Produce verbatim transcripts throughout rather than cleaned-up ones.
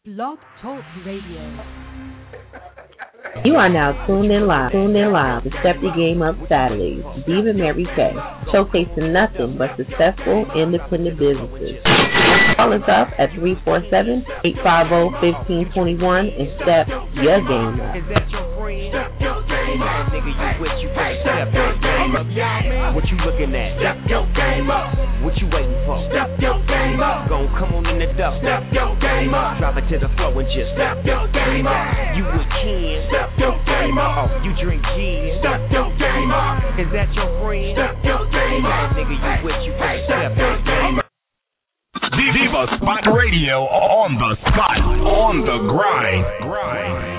Blog Talk Radio. You are now tuned in live, tuned in live to Step Your Game Up Saturdays. Diva Mary Kay, showcasing nothing but successful independent businesses. Call us up at three four seven, eight five zero, one five two one and step your game up. Is that your friend? Nigga, you with you better step your game up. What you looking at? Step your game up. What you waiting for? Step your game up. Gon' come on in the duck. Step your game up. Drop it to the floor and just step your game up. You with Ken? Step your game up. Oh, you drink gin? Step your game up. Is that your friend? Step your game up. Nigga, you with you better step your game up. Diva Spot Radio, on the spot, on the grind. grind.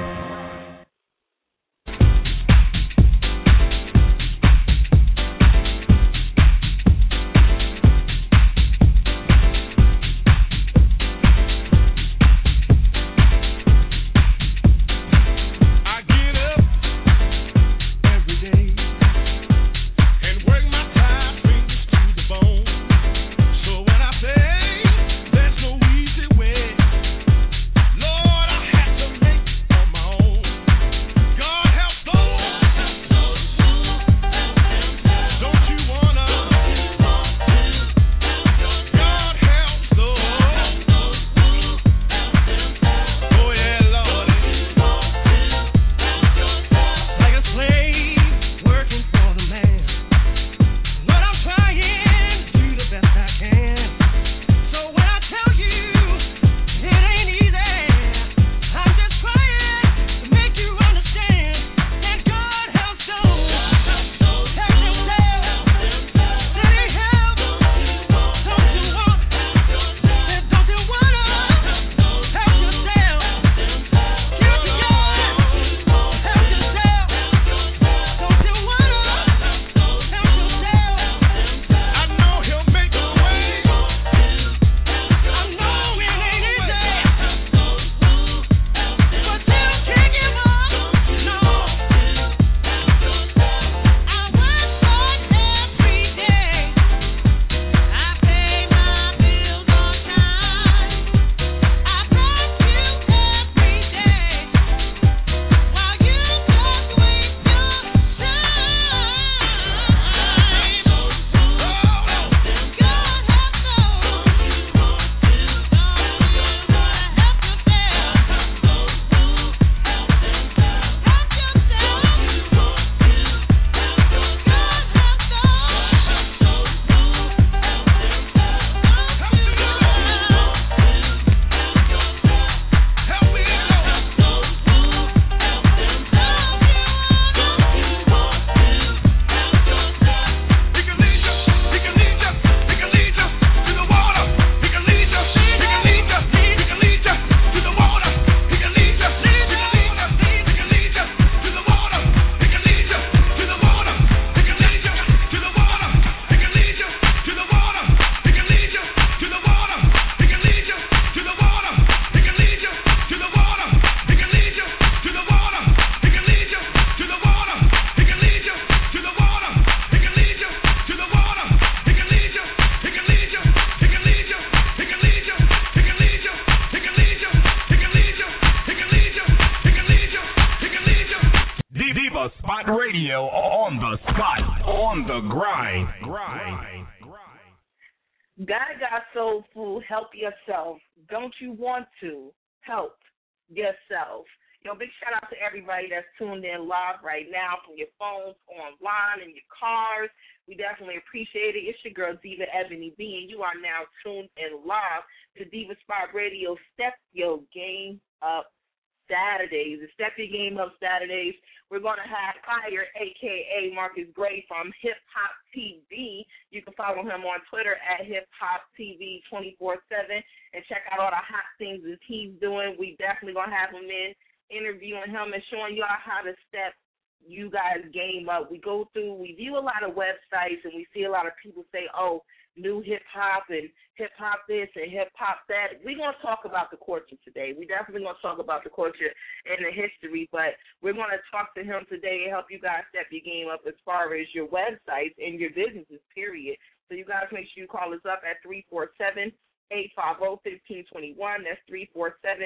Help yourself. Don't you want to help yourself? Yo, big shout out to everybody that's tuned in live right now from your phones, online, in your cars. We definitely appreciate it. It's your girl, Diva Ebony B, and you are now tuned in live to Diva Spot Radio. Step Your Game Up Saturdays. The Step Your Game Up Saturdays. We're going to have Fire, a k a. Marcus Gray from Hip Hop T V. You can follow him on Twitter at Hip Hop T V twenty-four seven and check out all the hot things that he's doing. We definitely going to have him in, interviewing him and showing y'all how to step you guys' game up. We go through, we view a lot of websites, and we see a lot of people say, oh, new hip-hop and hip-hop this and hip-hop that. We're going to talk about the culture today. We definitely going to talk about the culture and the history, but we're going to talk to him today and help you guys step your game up as far as your websites and your businesses, period. So you guys make sure you call us up at three four seven, eight five zero, one five two one. That's three four seven,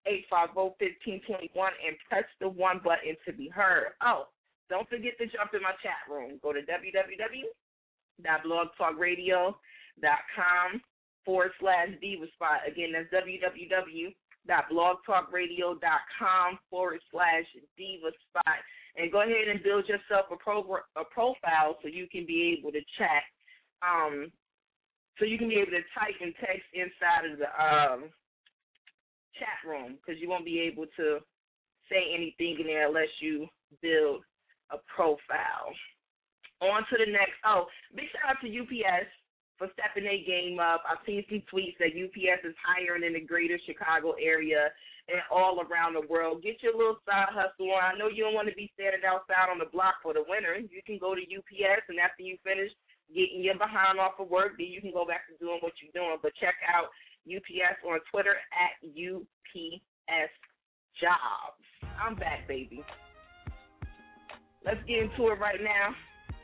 eight five zero, one five two one and press the one button to be heard. Oh, don't forget to jump in my chat room. Go to www.blogtalkradio.com forward slash diva spot. Again, that's www.blogtalkradio.com forward slash diva spot. And go ahead and build yourself a, pro- a profile so you can be able to chat. Um, so you can be able to type and text inside of the um, chat room, because you won't be able to say anything in there unless you build a profile. On to the next. Oh, big shout out to U P S for stepping their game up. I've seen some tweets that U P S is hiring in the greater Chicago area and all around the world. Get your little side hustle on. I know you don't want to be standing outside on the block for the winter. You can go to U P S, and after you finish getting your behind off of work, then you can go back to doing what you're doing. But check out U P S on Twitter at U P S Jobs. I'm back, baby. Let's get into it right now.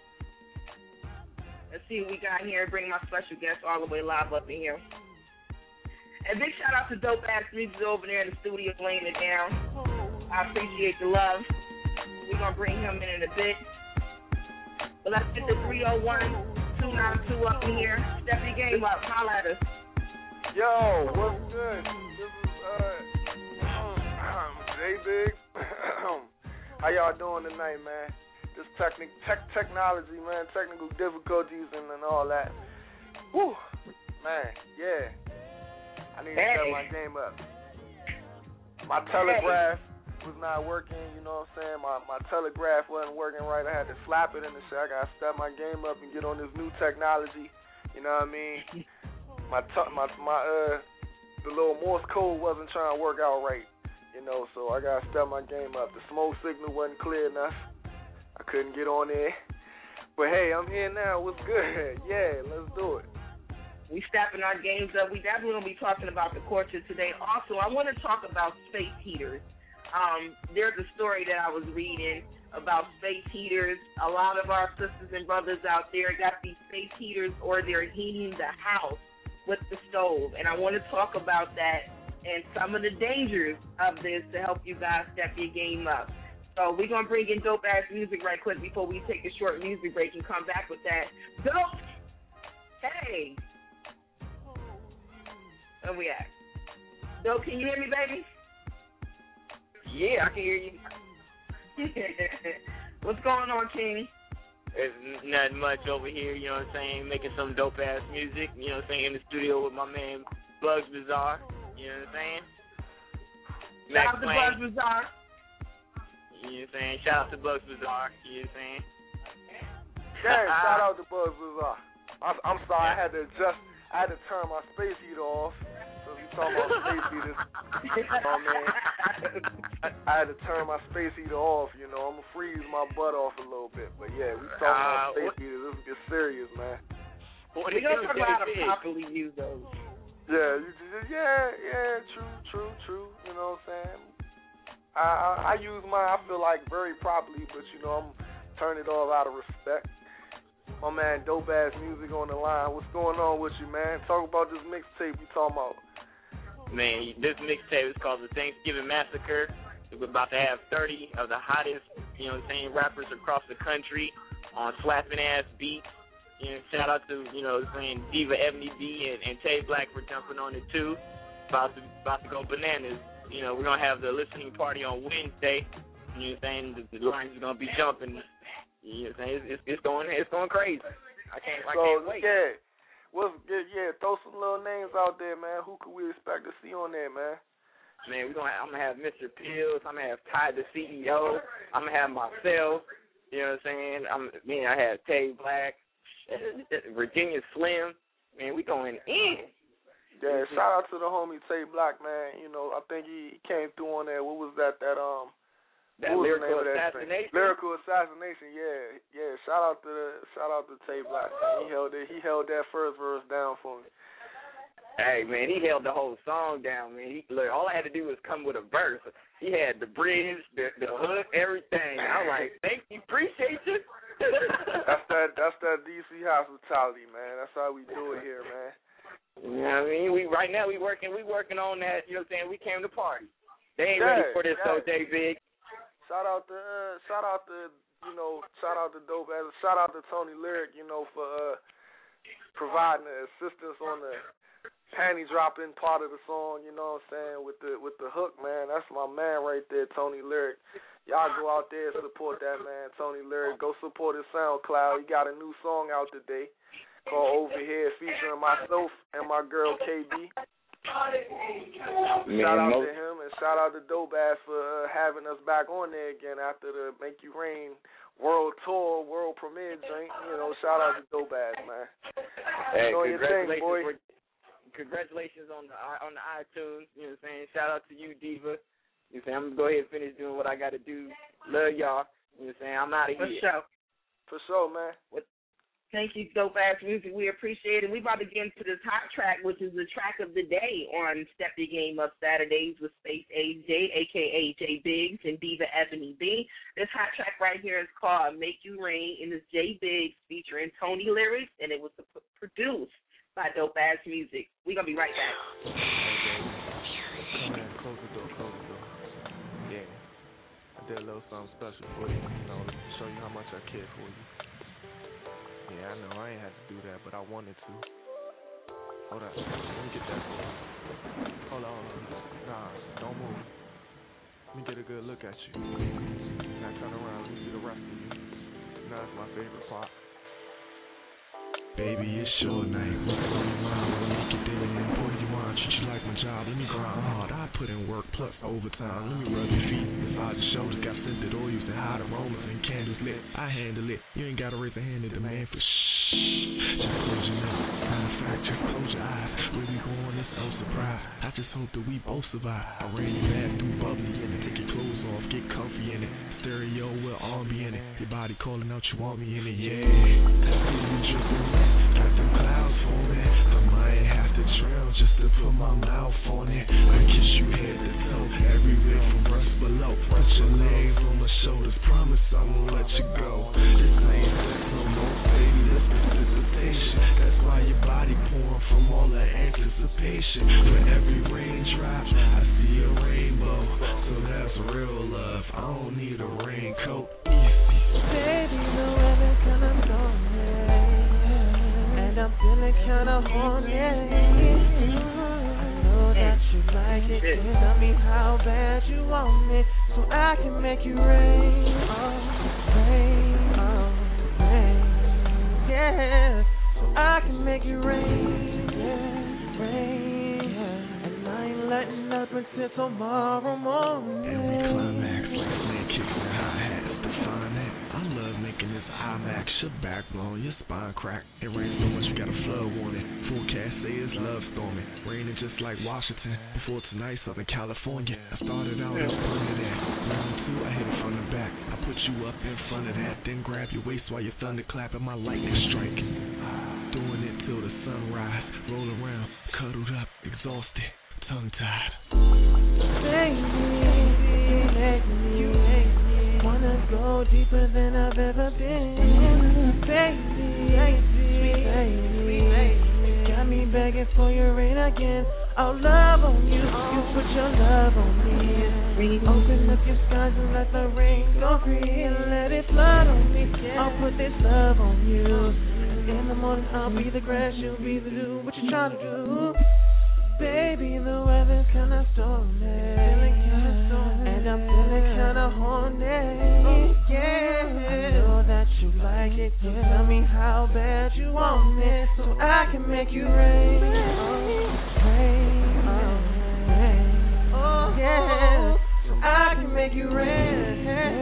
Let's see what we got here and bring my special guest all the way live up in here. And big shout out to Dope Ass Music over there in the studio laying it down. I appreciate the love. We're going to bring him in in a bit. But let's get the three oh one, two nine two up in here. Step your game up. Holla at us. Yo, what's good? This is, uh, J Big. How y'all doing tonight, man? This technic, tech, technology, man, technical difficulties and, and all that. Whew, man, yeah. I need to hey. step my game up. My telegraph hey. was not working, you know what I'm saying? My my telegraph wasn't working right. I had to slap it in the shit. I got to step my game up and get on this new technology. You know what I mean? My t- my my uh the little Morse code wasn't trying to work out right, you know. So I got to step my game up. The smoke signal wasn't clear enough. I couldn't get on there. But hey, I'm here now. What's good? Yeah, let's do it. We stepping our games up. We definitely going to be talking about the culture today. Also, I want to talk about space heaters. Um, there's a story that I was reading about space heaters. A lot of our sisters and brothers out there got these space heaters, or they're heating the house with the stove. And I want to talk about that and some of the dangers of this to help you guys step your game up. So we're going to bring in dope-ass music right quick before we take a short music break and come back with that. Dope! Hey! Where we at? Dope, can you hear me, baby? Yeah, I can hear you. What's going on, King? There's nothing much over here, you know what I'm saying, making some dope-ass music, you know what I'm saying, in the studio with my man Bugs Bazaar, you know what I'm saying? Shout out to Bugs Bazaar. You know what I'm saying? Shout out to Bugs Bazaar, you know what I'm saying? Damn, shout out to Bugs Bazaar. I'm, I'm sorry, I had to adjust, I had to turn my space heater off. So if you talking about space heaters, oh man, I, I had to turn my space heater off, you know. I'm going to freeze my butt off a little bit. But yeah, we talking uh, about space what? heaters. This gets serious, man. What we don't talk about how to properly use those. Yeah, you just, yeah, yeah, true, true, true. You know what I'm saying? I, I, I use mine, I feel like, very properly, but, you know, I'm turning it off out of respect. My man, dope-ass music on the line. What's going on with you, man? Talk about this mixtape you talking about. Man, this mixtape is called The Thanksgiving Massacre. We're about to have thirty of the hottest, you know what I'm saying, rappers across the country on slapping-ass beats. You know, shout out to, you know what I'm saying, Diva Ebony B and, and Tay Black for jumping on it, too. About to, about to go bananas. You know, we're going to have the listening party on Wednesday. You know what I'm saying? The, the lines are going to be jumping. You know what I'm saying? It's, it's, it's going it's going crazy. I can't, I so, can't wait. Yeah. What's, yeah, yeah, throw some little names out there, man. Who could we expect to see on there, man? Man, we're gonna I'm going to have Mister Pills. I'm going to have Ty, the C E O. I'm going to have myself. You know what I'm saying? I'm, man, I have Tay Black, Virginia Slim. Man, we going in. Yeah, shout out to the homie Tay Black, man. You know, I think he came through on there. What was that? That um, that lyrical assassination. That lyrical assassination. Yeah, yeah. Shout out to the, shout out to Tay Black. Man. He held it. He held that first verse down for me. Hey man, he held the whole song down, man. He, look, all I had to do was come with a verse. He had the bridge, the the hook, everything. I'm like, thank you, appreciate you. that's that. That's that D C hospitality, man. That's how we do it here, man. You know what I mean? We right now we working we working on that, you know what I'm saying? We came to party. They ain't yeah, ready for this, yeah. so J Big. Shout out to uh, shout out to you know shout out to Dope Ass. Shout out to Tony Lyric, you know, for uh, providing the assistance on the panty dropping part of the song. You know what I'm saying, with the with the hook, man. That's my man right there, Tony Lyric. Y'all go out there and support that man, Tony Lyric. Go support his SoundCloud. He got a new song out today called Over Here, featuring myself and my girl K B. Man, shout out most... to him and shout out to Dope Ass for uh, having us back on there again after the Make You Rain world tour, world premiere drink. You know, shout out to Dope Ass, man. Hey, Doing your thing, boy. For, congratulations on the on the iTunes. You know what I'm saying? Shout out to you, Diva. You know what I'm saying? I'm gonna go ahead and finish doing what I gotta do. Love y'all. You know what I'm saying? I'm out of here. For sure. For sure, man. What? Thank you, Dope Ass Music. We appreciate it. We about to get into this hot track, which is the track of the day on Step Your Game Up Saturdays with Space A J, a k a. J Biggs, and Diva Ebony B. This hot track right here is called Make You Rain, and it's J Biggs featuring Tony Lyrics, and it was produced by Dope Ass Music. We're going to be right back. Hey, baby. Come in, close the door, close the door. Yeah. I did a little something special for you, you know, to show you how much I care for you. Yeah, I know I ain't had to do that, but I wanted to. Hold on, let me get that for you. Hold on, nah, don't move. Let me get a good look at you. Now turn around, let me see the rest of you. Now that's my favorite part. Baby, it's your night. What's going on? When you get there and pour you on, treat you like my job. Let me grind hard. I put in work plus overtime. Let me rub your feet, massage your shoulders. Got scented oils and hot aromas and candles lit. I handle it. You ain't gotta raise a hand in demand for shh. Just close your lips. Matter of fact, just close your eyes. Where we going is no surprise. I just hope that we both survive. I ran your bathroom bubbly in it. Take your clothes off, get comfy in it. Stereo will all be in it. Your body calling out, you want me in it, yeah. You dripping wet. Got them clouds for me. I might have to trail just to put my mouth on it. I kiss you head to toe, everywhere from breast below. Put your legs on my shoulders, promise I won't let you go. This ain't sex no more, baby, this precipitation. That's why your body pouring from all the anticipation. For every raindrop, I see a rainbow. So that's real love, I don't need a raincoat. Baby, the weather's kinda stormy, and I'm feeling kinda horny. I know that you like it, so tell me how bad you want it, so I can make you rain, oh, rain, oh, rain, yeah, so I can make you rain, yeah, rain, yeah. And I ain't letting up until tomorrow morning. Every climax like snake kicks and hi-hats, define that. I love making this IMAX, your backbone, your spine crack. It rains so much you got a flood warning. Forecast say it's love storming, raining just like Washington. Before tonight, Southern California. I started out in front of that. Round two, I hit it from the back. I put you up in front of that, then grab your waist while you're thunderclap and my lightning strike. Doing it till the sunrise. Roll around, cuddled up, exhausted, tongue-tied. Baby, make me, make me wanna go deeper than I've ever been. Baby, sweet baby, got me begging for your rain again. I'll love on you, you put your love on me. Open up your skies and let the rain go free. Let it flood on me, I'll put this love on you. In the morning I'll be the grass, you'll be the dew. What you trying to do? Baby, the weather's kinda stormy, and I'm feeling kinda horny. Yeah, I know that you like it, so tell me how bad you want it, so I can make you rain, oh, rain, oh, rain, oh, yeah, so I can make you rain,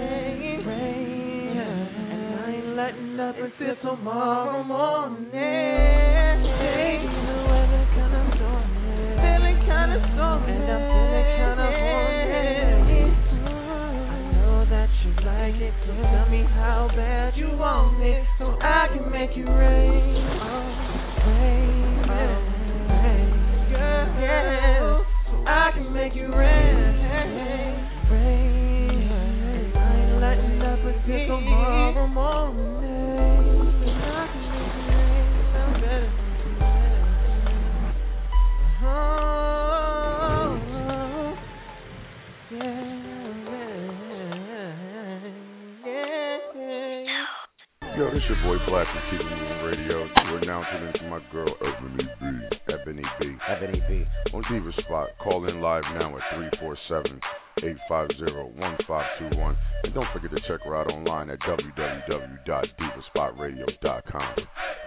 rain, and I ain't letting up until tomorrow morning. Baby, the weather's kinda stormy, feeling kinda stormy, and I'm feeling kinda horny. I know that you like it, so tell me how bad you want it, so I can make you rain, oh, rain, oh, rain, girl, yeah, so I can make you rain, rain, and I ain't letting up until tomorrow morning. I can make you rain, I'm better. Oh, Yo, this your boy Black from Keeping Moving Radio. We're now tuning into my girl Ebony B. Ebony B. Ebony B. On Diva Spot. Call in live now at three four seven, eight five zero, one five two one. And don't forget to check her out online at w w w dot diva spot radio dot com.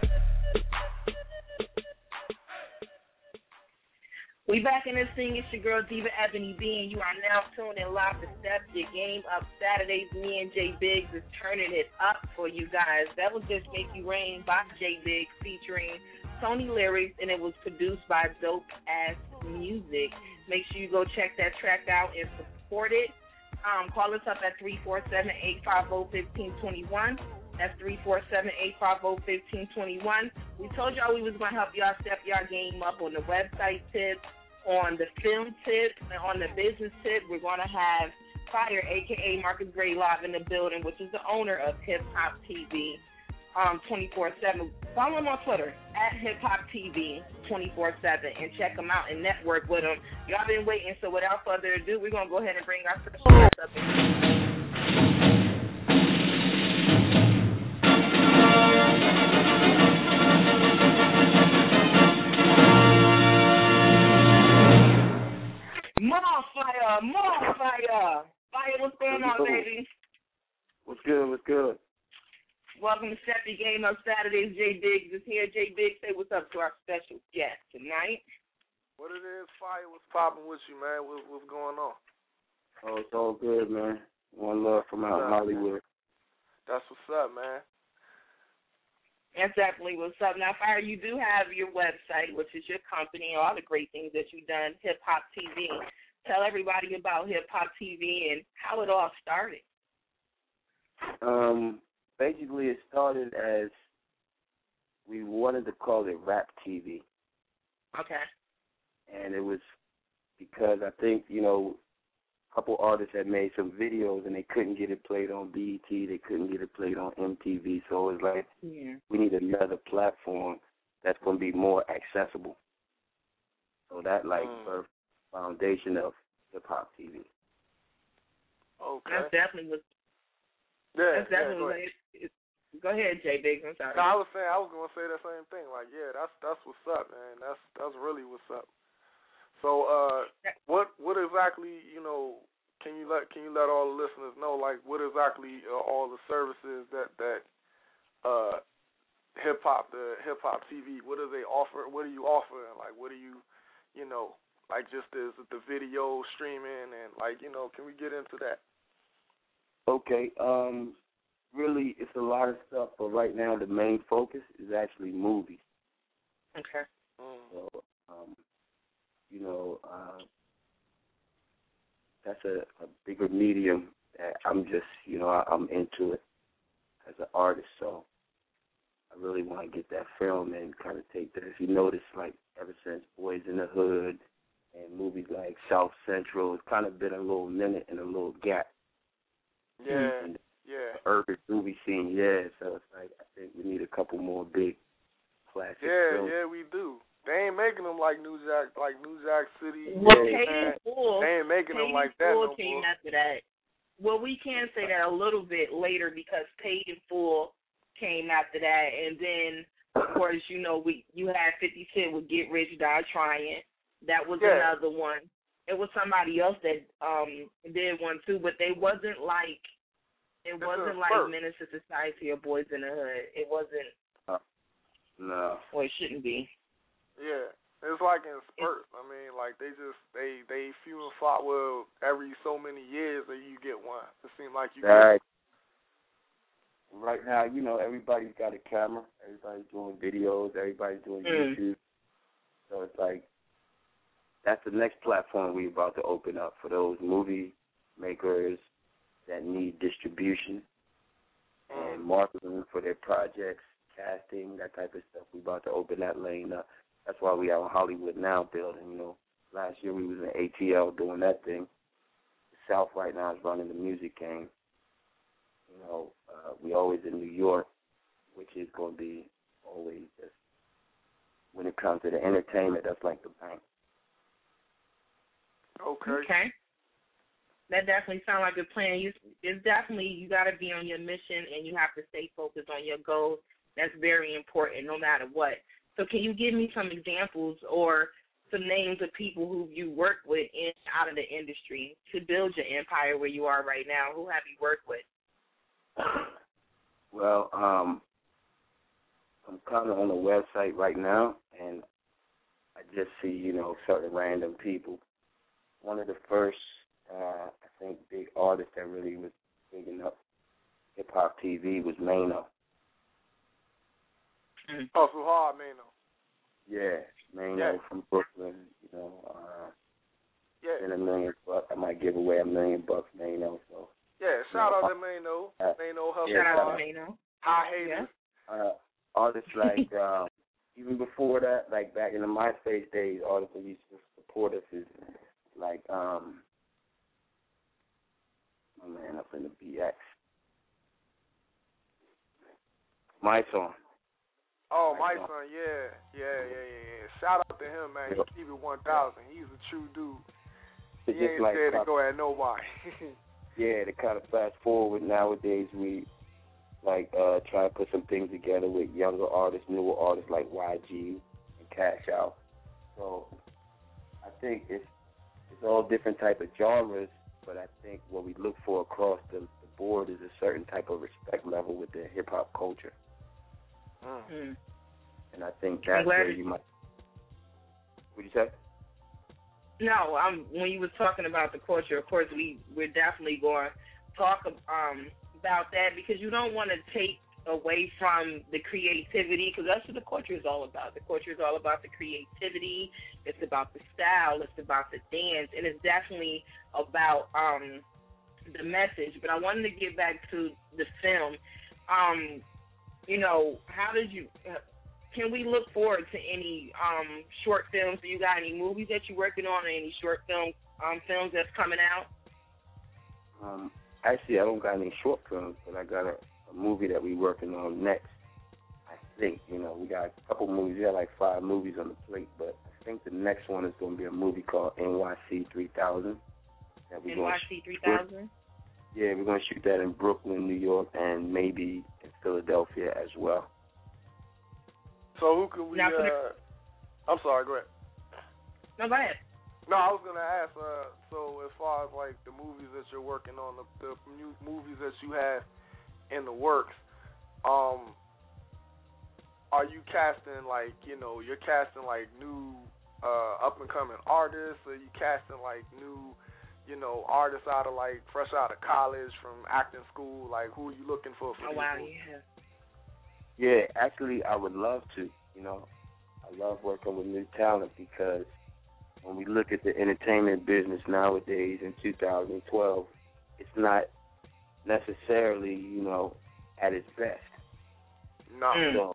We back in this thing. It's your girl Diva Ebony B, and you are now tuned in live to Step Your Game Up Saturdays. Me and Jay Biggs is turning it up for you guys. That was Just Make You Rain by Jay Biggs featuring Tony Lyrics, and it was produced by Dope Ass Music. Make sure you go check that track out and support it. Um, call us up at three four seven, eight five zero, one five two one. That's three four seven, eight five zero, one five two one. We told y'all we was going to help y'all step y'all game up on the website tips, on the film tip, and on the business tip. We're going to have Fire, a k a. Marcus Gray, live in the building, which is the owner of Hip Hop T V um, twenty-four seven. Follow him on Twitter, at Hip Hop T V twenty-four seven, and check him out and network with him. Y'all been waiting, so without further ado, we're going to go ahead and bring our special guest up. More fire, more fire. Fire, what's going on, baby? What's good, what's good? Welcome to Step Your Game Up Saturdays. Jay Biggs is here. Jay Biggs, say what's up to our special guest tonight. What it is, Fire, what's popping with you, man? What, what's going on? Oh, it's all good, man. One love from out in Hollywood. That's what's up, man. That's definitely what's up. Now, Fire, you do have your website, which is your company, and all the great things that you've done, Hip Hop T V. Tell everybody about Hip Hop T V and how it all started. Um, basically, it started as we wanted to call it Rap T V. Okay. And it was because I think, you know, a couple artists had made some videos and they couldn't get it played on B E T, they couldn't get it played on M T V, so it was like, yeah, we need another platform that's going to be more accessible. So that, like, mm. birthed the foundation of Hip Hop T V. Okay. That's definitely what. Yeah, that's definitely yeah, go what ahead. it, it, go ahead, Jay Biggs. I'm sorry. No, I was saying I was gonna say the same thing. Like, yeah, that's that's what's up, man. That's that's really what's up. So, uh, what what exactly, you know, can you let can you let all the listeners know, like, what exactly are all the services that that uh hip hop the hip hop T V, what do they offer? What are you offering? Like, what do you, you know, like, just is it the video streaming and, like, you know, can we get into that? Okay, um, really, it's a lot of stuff, but right now the main focus is actually movies. Okay. Mm. So, um, you know, uh, that's a, a bigger medium that I'm just, you know, I, I'm into it as an artist, so I really want to get that film and kind of take that. If you notice, like, ever since Boys in the Hood and movies like South Central, it's kind of been a little minute and a little gap. Yeah, and yeah. The urban movie scene, yeah, so it's like, I think we need a couple more big classic Yeah, films. yeah, we do. They ain't making them like New Jack, like New Jack City. Well, yeah, Paid in Full. They ain't making Paid them like in that Full no came more. after that. Well, we can say that a little bit later because Paid in Full came after that, and then of course, you know, we you had fifty Cent with Get Rich Die Trying. That was yeah. another one. It was somebody else that um did one too, but they wasn't like it it's wasn't like Menace to Society or Boys in the Hood. It wasn't. Uh, no. Well, it shouldn't be. Yeah. It's like in spurts. I mean, like, they just, they, they few and far, well, every so many years that you get one. It seems like you right. get Right now, you know, everybody's got a camera. Everybody's doing videos. Everybody's doing mm. YouTube. So it's like, that's the next platform we're about to open up for those movie makers that need distribution mm. and marketing for their projects, casting, that type of stuff. We're about to open that lane up. That's why we have a Hollywood Now building, you know. Last year we was in A T L doing that thing. The South right now is running the music game. You know, uh, we always in New York, which is going to be always just, when it comes to the entertainment, that's like the bank. Okay. Okay. That definitely sounds like a plan. You, it's definitely, you got to be on your mission and you have to stay focused on your goals. That's very important no matter what. So can you give me some examples or some names of people who you worked with in out of the industry to build your empire where you are right now? Who have you worked with? Well, um, I'm kind of on the website right now, and I just see, you know, certain random people. One of the first, uh, I think, big artists that really was bigging up hip-hop T V was Mano. Oh, so hard, Mano. Yeah, Mano yeah. from Brooklyn, you know. Uh, yeah. In a million bucks, I might give away a million bucks, Mano. So. Yeah, shout out to Mano. Uh, Mano, help yeah, shout out to Mano. High haters. Uh, artists like, um, even before that, like back in the MySpace days, artists that used to support us is like, um, my man up in the B X. My song. Oh, my, my son, yeah. Yeah, yeah, yeah, yeah. Shout out to him, man. He keep it one thousand. He's a true dude. He it's ain't like scared to go at nobody. Yeah, to kind of fast forward nowadays, we like uh, try to put some things together with younger artists, newer artists like Y G and Cash Out. So I think it's it's all different type of genres, but I think what we look for across the, the board is a certain type of respect level with the hip hop culture. Mm. And I think that's where you might. What'd you say? No, um, when you were talking about the culture, of course, we, we're definitely going to talk um, about that because you don't want to take away from the creativity because that's what the culture is all about. The culture is all about the creativity. It's about the style. It's about the dance. And it's definitely about um, the message. But I wanted to get back to the film. Um, you know, how did you... Uh, Can we look forward to any um, short films? Do you got any movies that you're working on or any short film um, films that's coming out? Um, actually, I don't got any short films, but I got a, a movie that we're working on next. I think, you know, we got a couple movies. We got like five movies on the plate, but I think the next one is going to be a movie called N Y C three thousand. N Y C three thousand? Yeah, we're going to shoot that in Brooklyn, New York, and maybe in Philadelphia as well. So who could we, uh, I'm sorry, go ahead. No, go ahead. No, I was going to ask, uh, so as far as, like, the movies that you're working on, the, the new movies that you have in the works, um, are you casting, like, you know, you're casting, like, new uh, up-and-coming artists, or are you casting, like, new, you know, artists out of, like, fresh out of college from acting school? Like, who are you looking for for Oh, these wow, movies? yeah. Yeah, actually, I would love to. You know, I love working with new talent because when we look at the entertainment business nowadays in two thousand twelve, it's not necessarily, you know, at its best. No. So,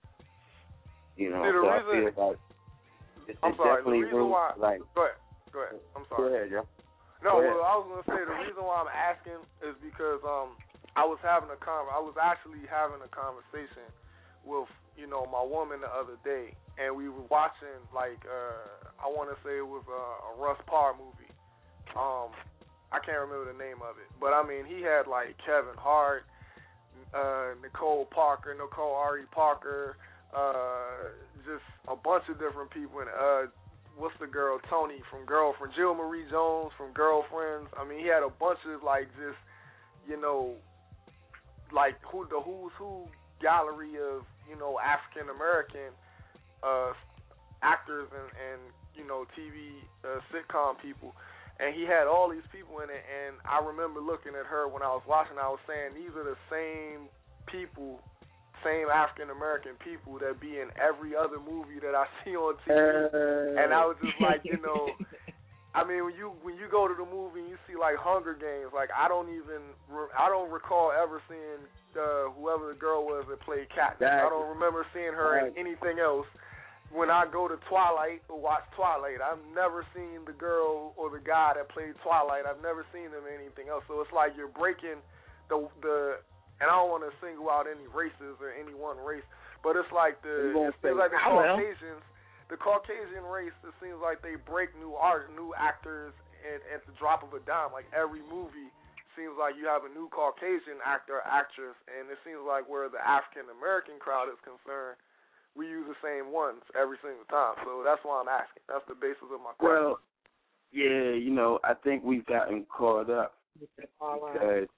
you know, See, the so reason, I feel like it's, I'm it's sorry, definitely the reason room, why, like, go ahead, go ahead, I'm sorry. Go ahead, Joe. No, go ahead. well, I was going to say the reason why I'm asking is because um, I was having a con- I was actually having a conversation with, you know, my woman the other day, and we were watching, like, uh, I want to say it was a, a Russ Parr movie. Um, I can't remember the name of it, but, I mean, he had, like, Kevin Hart, uh, Nicole Parker, Nicole Ari Parker, uh, just a bunch of different people, and uh, what's the girl, Tony from Girlfriend, Jill Marie Jones from Girlfriends. I mean, he had a bunch of, like, just, you know, like, who the who's who gallery of, you know, African American uh, actors and, and, you know, T V uh, sitcom people, and he had all these people in it. And I remember looking at her when I was watching. I was saying these are the same people, same African American people that be in every other movie that I see on T V. Uh, and I was just like, you know, I mean, when you when you go to the movie and you see like Hunger Games, like I don't even I don't recall ever seeing uh, whoever the girl was that played Katniss. I don't remember seeing her in anything else. When I go to Twilight or watch Twilight, I've never seen the girl or the guy that played Twilight. I've never seen them in anything else. So it's like you're breaking the the. And I don't want to single out any races or any one race, but it's like the it seems like the Caucasians. The Caucasian race, it seems like they break new art, new actors and at the drop of a dime. Like every movie seems like you have a new Caucasian actor or actress, and it seems like where the African American crowd is concerned, we use the same ones every single time. So that's why I'm asking. That's the basis of my question. Well, yeah, you know, I think we've gotten caught up because.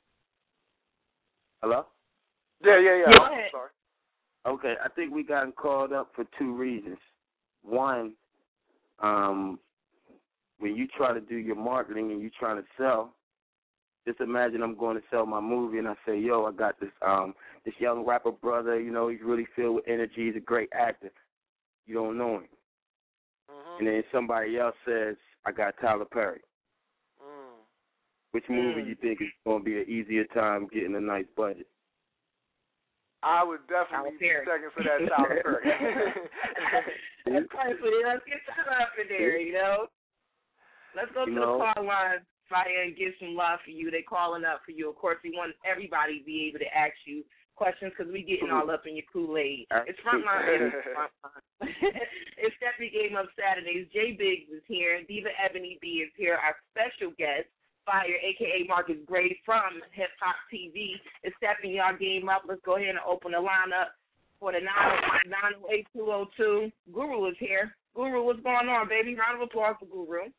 Hello? Yeah, yeah, yeah. Go I'm ahead. sorry. Okay, I think we gotten caught up for two reasons. One, um, when you try to do your marketing and you trying to sell, just imagine I'm going to sell my movie and I say, yo, I got this um this young rapper brother, you know, he's really filled with energy, he's a great actor. You don't know him. Mm-hmm. And then somebody else says, I got Tyler Perry. Mm. Which movie Mm. you think is going to be an easier time getting a nice budget? I would definitely be second for that Tyler Perry. That's perfect. Let's get Tyler up in there, you know. Let's go You to know? the call line, Fire, and give some love for you. They're calling up for you. Of course, we want everybody to be able to ask you questions because we getting all up in your Kool-Aid. It's Frontline. It's Frontline. It's Stephanie Game Up Saturdays. Jay Biggs is here. Diva Ebony B is here. Our special guest, Fire, a k a. Marcus Gray from Hip Hop T V. It's Stephanie, y'all game up. Let's go ahead and open the lineup for the nine oh eight two oh two. Guru is here. Guru, what's going on, baby? Round of applause for Guru.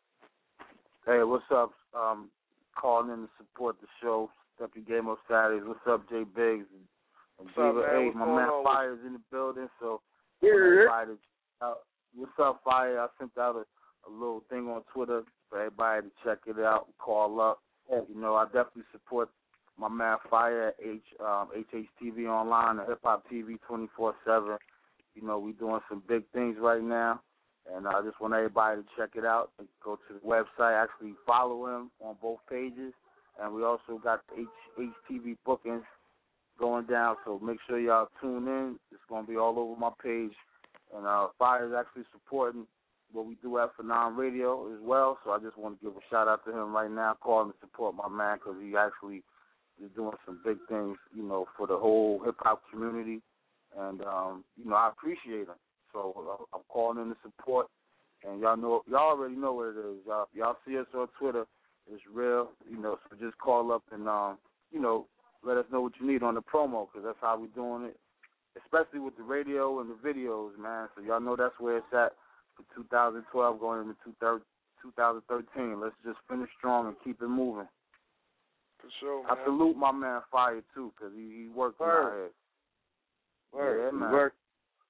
Hey, what's up? Um, calling in to support the show. Stephanie Game Up Saturdays. What's up, Jay Biggs? And What's up, Diva man? A, What's my going man on? Fire's in the building, so Yeah. everybody, uh, what's up, Fire? I sent out a, a little thing on Twitter for everybody to check it out and call up. You know, I definitely support my man Fire at H um, H H T V Online and Hip Hop T V twenty-four seven. You know, we're doing some big things right now, and I just want everybody to check it out and go to the website, actually follow him on both pages, and we also got the H H T V bookings going down, so make sure y'all tune in. It's going to be all over my page, and uh, Fire is actually supporting what we do at Phenom Radio as well, so I just want to give a shout-out to him right now, calling to support my man, because he actually is doing some big things, you know, for the whole hip-hop community, and, um, you know, I appreciate him. So uh, I'm calling in to support, and y'all know, y'all already know what it is. Y'all, y'all see us on Twitter. It's real, you know, so just call up and, um, you know, let us know what you need on the promo, because that's how we're doing it, especially with the radio and the videos, man. So y'all know that's where it's at for two thousand twelve going into two thousand thirteen. Let's just finish strong and keep it moving. For sure, man. I salute my man Fire, too, because he, he worked in our head. Word. Yeah, man. Work.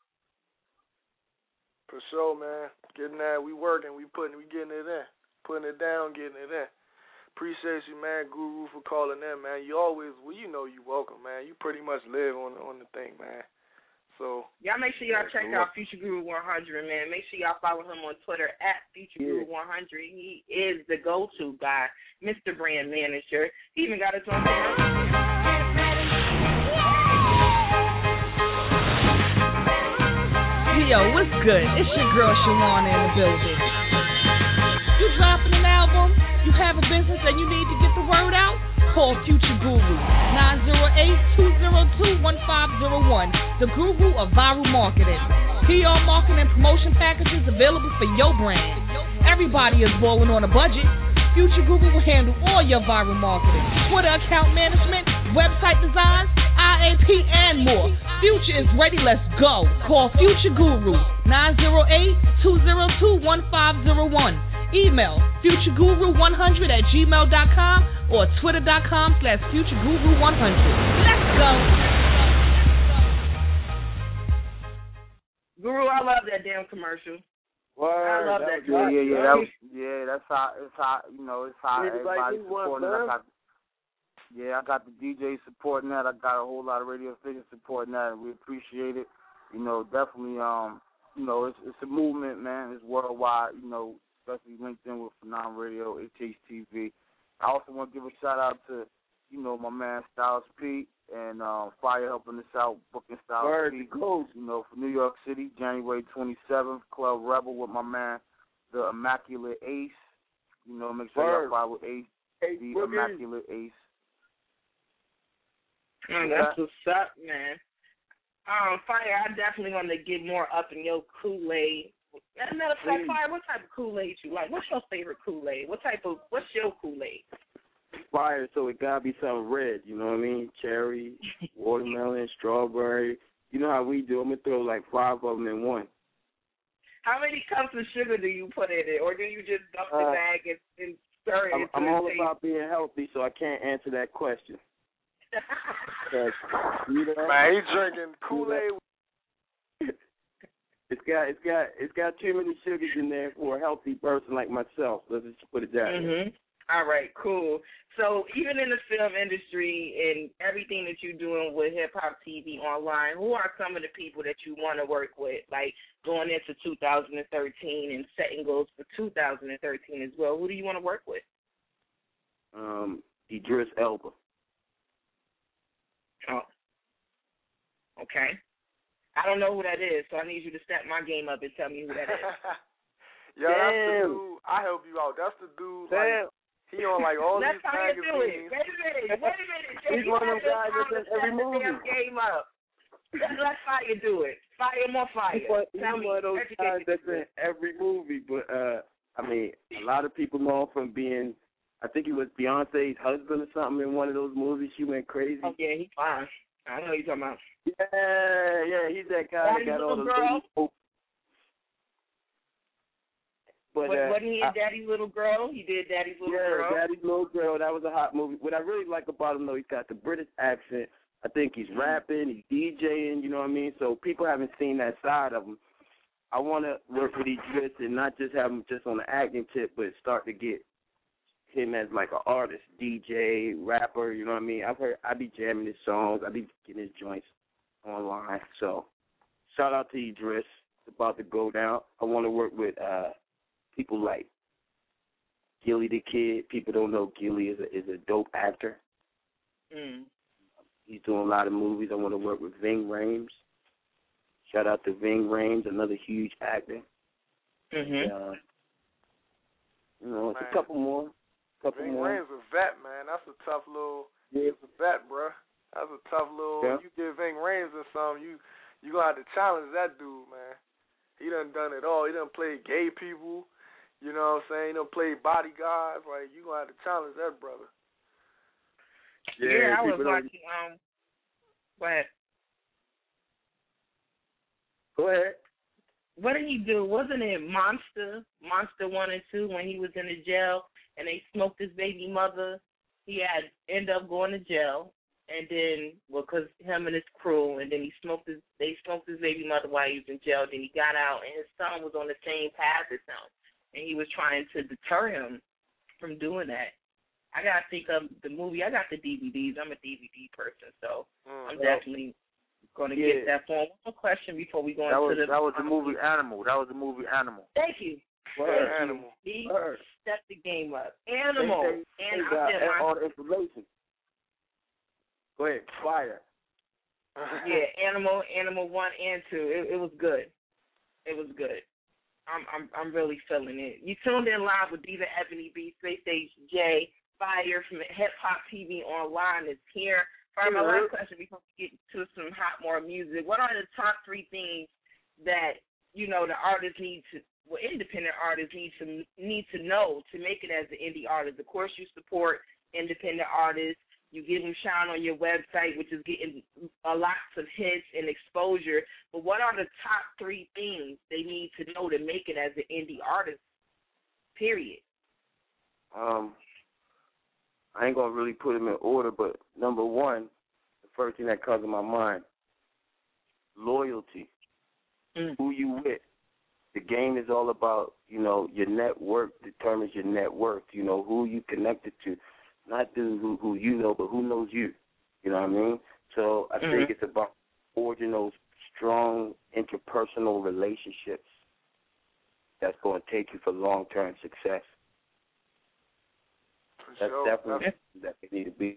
For sure, man. Getting that, we working, we putting, we getting it in, putting it down, getting it in. Appreciate you, man, Guru, for calling in, man. You always, well, you know you welcome, man. You pretty much live on on the thing, man. So y'all make sure y'all yeah, check so out Future Guru one hundred, man. Make sure y'all follow him on Twitter at Future Guru one hundred. He is the go-to guy, Mister Brand Manager. He even got his own Yo, what's good? It's your girl Shawana in the building. You dropping an album? You have a business and you need to get the word out? Call Future Guru, nine oh eight, two oh two, one five oh one, the guru of viral marketing. P R marketing and promotion packages available for your brand. Everybody is balling on a budget. Future Guru will handle all your viral marketing, Twitter account management, website design, I A P, and more. Future is ready, let's go. Call Future Guru, nine oh eight, two oh two, one five oh one. Email futureguru one hundred at gmail dot com or twitter.com slash futureguru100. Let's go. Guru, I love that damn commercial. Word. I love that. Yeah, yeah, yeah. That was, yeah, that's how, it's how, you know, it's how everybody supporting it. I got, yeah, I got the D J supporting that. I got a whole lot of radio stations supporting that, and we appreciate it. You know, definitely, um, you know, it's it's a movement, man. It's worldwide, you know, especially linked in with Phenom Radio, H H T V. I also want to give a shout-out to, you know, my man Styles P and um, Fire helping us out, booking Styles Word. P. Cool. You know, for New York City, January twenty-seventh, Club Rebel with my man, the Immaculate Ace. You know, make sure Word. y'all follow Ace, Hey, the Boogie. Immaculate Ace. Man, that's what's up, man. Um, Fire, I definitely want to get more up in your Kool-Aid. As a matter of fact, Fire, what type of Kool-Aid you like? What's your favorite Kool-Aid? What type of, what's your Kool-Aid? Fire, so it gotta be something red, you know what I mean? Cherry, watermelon, strawberry. You know how we do. I'm gonna throw like five of them in one. How many cups of sugar do you put in it, or do you just dump the Uh, bag and, and stir it? I'm, into I'm the all taste? about being healthy, so I can't answer that question. 'Cause, you know, Man, he drinking Kool-Aid. It's got it's got it's got too many sugars in there for a healthy person like myself. Let's just put it that way. Mhm. All right, cool. So even in the film industry and everything that you're doing with Hip Hop T V online, who are some of the people that you want to work with, like going into two thousand thirteen and setting goals for two thousand thirteen as well? Who do you want to work with? Um, Idris Elba. Oh, okay. I don't know who that is, so I need you to step my game up and tell me who that is. Yo, that's the dude. I help you out. That's the dude. Like, he on like all That's these how you do it. magazines. Wait a minute. Wait a minute. He's one of them guys that says every movie. Damn game up. Let Fire do it. Fire more fire. He's one, Tell he's me. one of those educate guys me. that's in every movie, but uh, I mean, a lot of people know him from being. I think he was Beyonce's husband or something in one of those movies. She went crazy. Oh yeah, he's fine. I know you're talking about. Yeah, yeah, he's that guy Daddy's that got all Little the Girl? ladies. But, What, uh, wasn't he in I, Daddy's Little Girl? He did Daddy's Little yeah, Girl. Daddy's Little Girl. That was a hot movie. What I really like about him, though, he's got the British accent. I think he's rapping, he's DJing, you know what I mean? So people haven't seen that side of him. I want to work with Idris and not just have him just on the acting tip, but start to get him as like an artist, D J, rapper, you know what I mean? I've heard, I be jamming his songs, I be getting his joints online. So shout out to Idris. It's about to go down. I want to work with uh, people like Gilly the Kid. People don't know Gilly is a, is a dope actor. Mm. He's doing a lot of movies. I want to work with Ving Rhames. Shout out to Ving Rhames, another huge actor. Mhm. Uh, you know, it's Man. a couple more. Couple Ving more. Rhames a vet, man. That's a tough little. Yeah. He's a vet, bro. That's a tough little. Yeah. You give Ving Rhames or something, you you gonna have to challenge that dude, man. He done done it all. He done played gay people. You know what I'm saying? He done played bodyguards. Like, you gonna have to challenge that brother. Yeah, I was people don't- watching. Um, go ahead. Go ahead. What did he do? Wasn't it Monster, Monster One and Two, when he was in the jail and they smoked his baby mother? He had end up going to jail, and then well, cause him and his crew, and then he smoked his they smoked his baby mother while he was in jail. Then he got out, and his son was on the same path as him, and he was trying to deter him from doing that. I gotta think of the movie. I got the D V Ds. I'm a D V D person, so Mm. I'm definitely going to Yeah. get that for him. One more question before we go That into was the. that was the movie Animal. That was the movie Animal. Thank you. Word. Thank Animal. you. He Word. stepped the game up. Animal. They, they, and they I got said my, all the information. Go ahead. Fire. yeah, Animal, Animal One and Two. It, it was good. It was good. I'm I'm I'm really feeling it. You tuned in live with Diva Ebony B, Space Station J, Fire from Hip Hop T V Online is here. Fire, my last question before we get to some hot more music. What are the top three things that you know the artists need to, well, independent artists need to need to know to make it as an indie artist? Of course, you support independent artists. You give them shine on your website, which is getting a lots of hits and exposure. But what are the top three things they need to know to make it as an indie artist? Period. Um, I ain't gonna really put them in order, but number one, the first thing that comes to my mind, loyalty. Mm. Who you with? The game is all about, you know, your network determines your net worth. You know, who you connected to, not who who, who you know, but who knows you. You know what I mean? So I Mm-hmm. think it's about forging those strong interpersonal relationships that's going to take you for long-term success. For That's sure. definitely That's, that they need to be.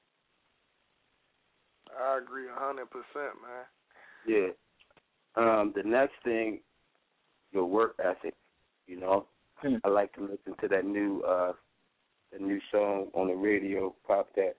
I agree a hundred percent, man. Yeah. Um, the next thing, your work ethic. You know, Mm. I like to listen to that new, uh, the new song on the radio, Pop That,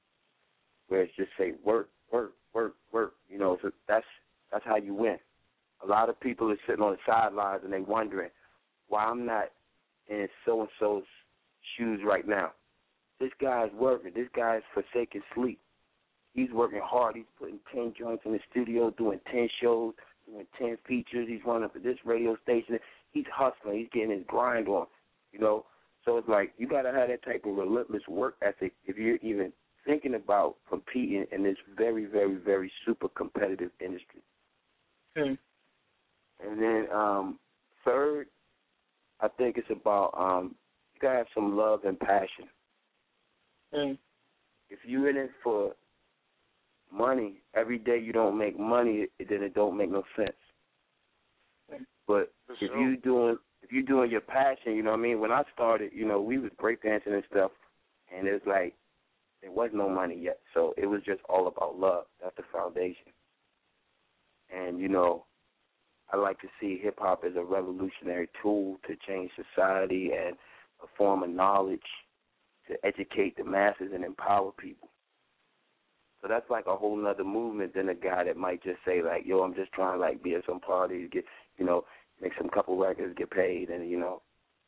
where it's just say work, work, work, work. You know, so that's that's how you win. A lot of people are sitting on the sidelines and they wondering why I'm not in so-and-so's shoes right now. This guy's working. This guy's forsaking sleep. He's working hard. He's putting ten joints in the studio, doing ten shows, doing ten features. He's running for this radio station. He's hustling. He's getting his grind on, you know. So it's like you got to have that type of relentless work ethic if you're even thinking about competing in this very, very, very super competitive industry. Mm. And then um, third, I think it's about um, you got to have some love and passion. Mm. If you're in it for money, every day you don't make money, then it don't make no sense. Mm. But For if sure. you doing if you doing your passion, you know what I mean? When I started, you know, we was breakdancing and stuff, and it's like there was no money yet. So it was just all about love. That's the foundation. And, you know, I like to see hip-hop as a revolutionary tool to change society and a form of knowledge to educate the masses and empower people. So that's like a whole nother movement than a guy that might just say, like, yo, I'm just trying to, like, be at some party, get, you know, make some couple records, get paid, and, you know,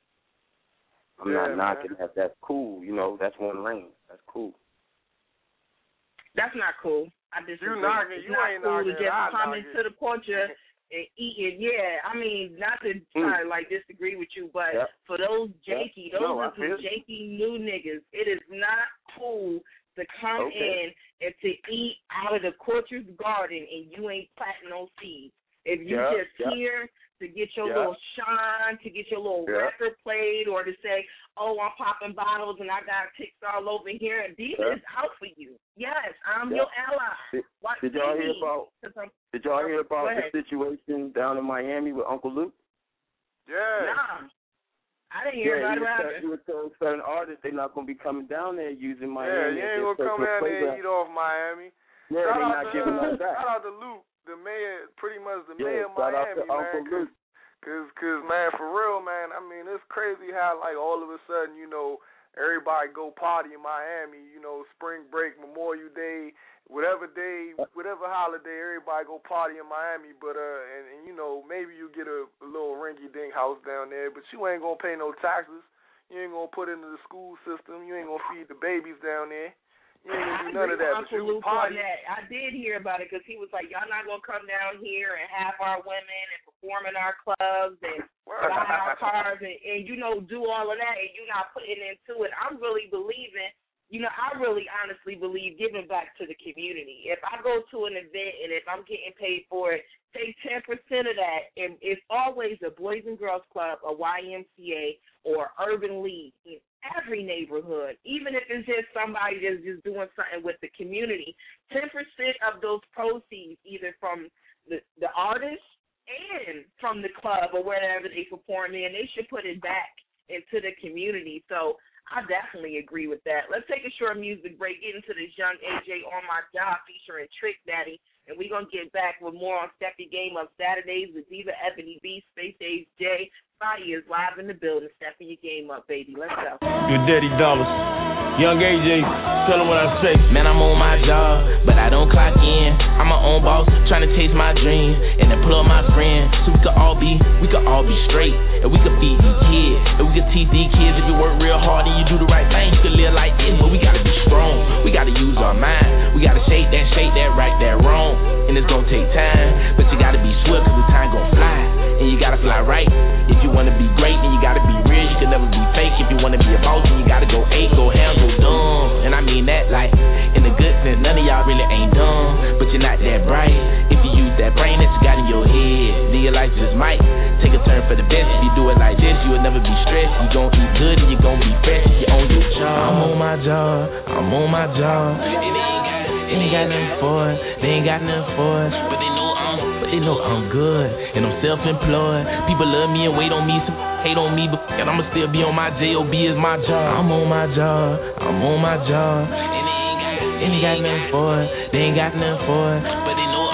I'm Yeah, not man. knocking that. That's cool, you know, that's one lane. That's cool. That's not cool. I disagree. You knocking, it's you not ain't cool knocking to just I come knock into it. the culture and eat it. Yeah, I mean, not to try to, like, disagree with you, but Yep. for those janky, Yep. those No, I are some feel you. janky new niggas, it is not cool to come Okay. in and to eat out of the culture's garden and you ain't planting no seeds. If you Yep, just yep. here to get your Yep. little shine, to get your little Yep. record played, or to say, oh, I'm popping bottles and I got ticks all over here, and these Yep. is out for you. Yes, I'm Yep. your ally. Did, Watch did y'all T V, hear about 'cause I'm- Did y'all hear Go about the ahead. situation down in Miami with Uncle Luke? Yeah. Nah, I didn't hear Yeah, about he it. was, Either. he was telling certain artists they're not going to be coming down there using Yeah, Miami. you as ain't their gonna come personal down there and playground. eat off Miami. Yeah, shout they're out not to, giving uh, that back. Shout out to Luke, the mayor, pretty much the Yeah, mayor of shout out Miami, to man. Uncle Cause, Luke. Cause, cause, man, for real, man. I mean, it's crazy how, like, all of a sudden, you know, everybody go party in Miami. You know, spring break, Memorial Day, whatever day, whatever holiday, everybody go party in Miami. But uh, and, and you know, maybe you get a, a little rinky-dink house down there, but you ain't gonna pay no taxes. You ain't gonna put it into the school system. You ain't gonna feed the babies down there. You ain't gonna do none of that. But Uncle you Luke on party. that. I did hear about it because he was like, y'all not going to come down here and have our women and perform in our clubs and buy our cars and, and, you know, do all of that, and you're not putting into it. I'm really believing, you know, I really honestly believe giving back to the community. If I go to an event and if I'm getting paid for it, take ten percent of that, and it's always a Boys and Girls Club, a Y M C A, or Urban League in every neighborhood, even if it's just somebody that's just doing something with the community. ten percent of those proceeds, either from the, the artist and from the club or wherever they perform in, they should put it back into the community. So I definitely agree with that. Let's take a short music break, get into this Young A J On My Job featuring Trick Daddy, and we're going to get back with more on Step Your Game Up Saturdays with Diva Ebony B, Space Age J. Fire is live in the building. Stepping your game up, baby. Let's go. Your daddy dollars. Young A J, tell him what I say. Man, I'm on my job, but I don't clock in. I'm my own boss, trying to chase my dreams and employ my friends. So we could all be, we could all be straight. And we could feed these kids. And we could teach these kids if you work real hard and you do the right thing, you could live like this. But we gotta be strong. We gotta use our mind. We gotta shake that, shake that, right, that, wrong. And it's gonna take time. But you gotta be swift, cause the time gonna fly. And you gotta fly right. If you wanna be great, then you gotta be real. You can never be fake. If you wanna be a boss, then you gotta go eight, go ham, go dumb. And I mean that like in the good sense. None of y'all really ain't dumb, but you're not that bright. If you use that brain that you got in your head, then your life just might take a turn for the best. If you do it like this, you will never be stressed. You gon' eat good and you gon' be fresh. You on your job. I'm on my job. I'm on my job. They ain't got nothing for it. They ain't got nothing for it. But they know I'm, but they know I'm good and I'm self-employed. People love me and wait on me. Some hate on me, but and I'ma still be on my job. Is my job. I'm on my job. I'm on my job. And they ain't got nothing for it. They ain't got nothing for it. But they know I'm, but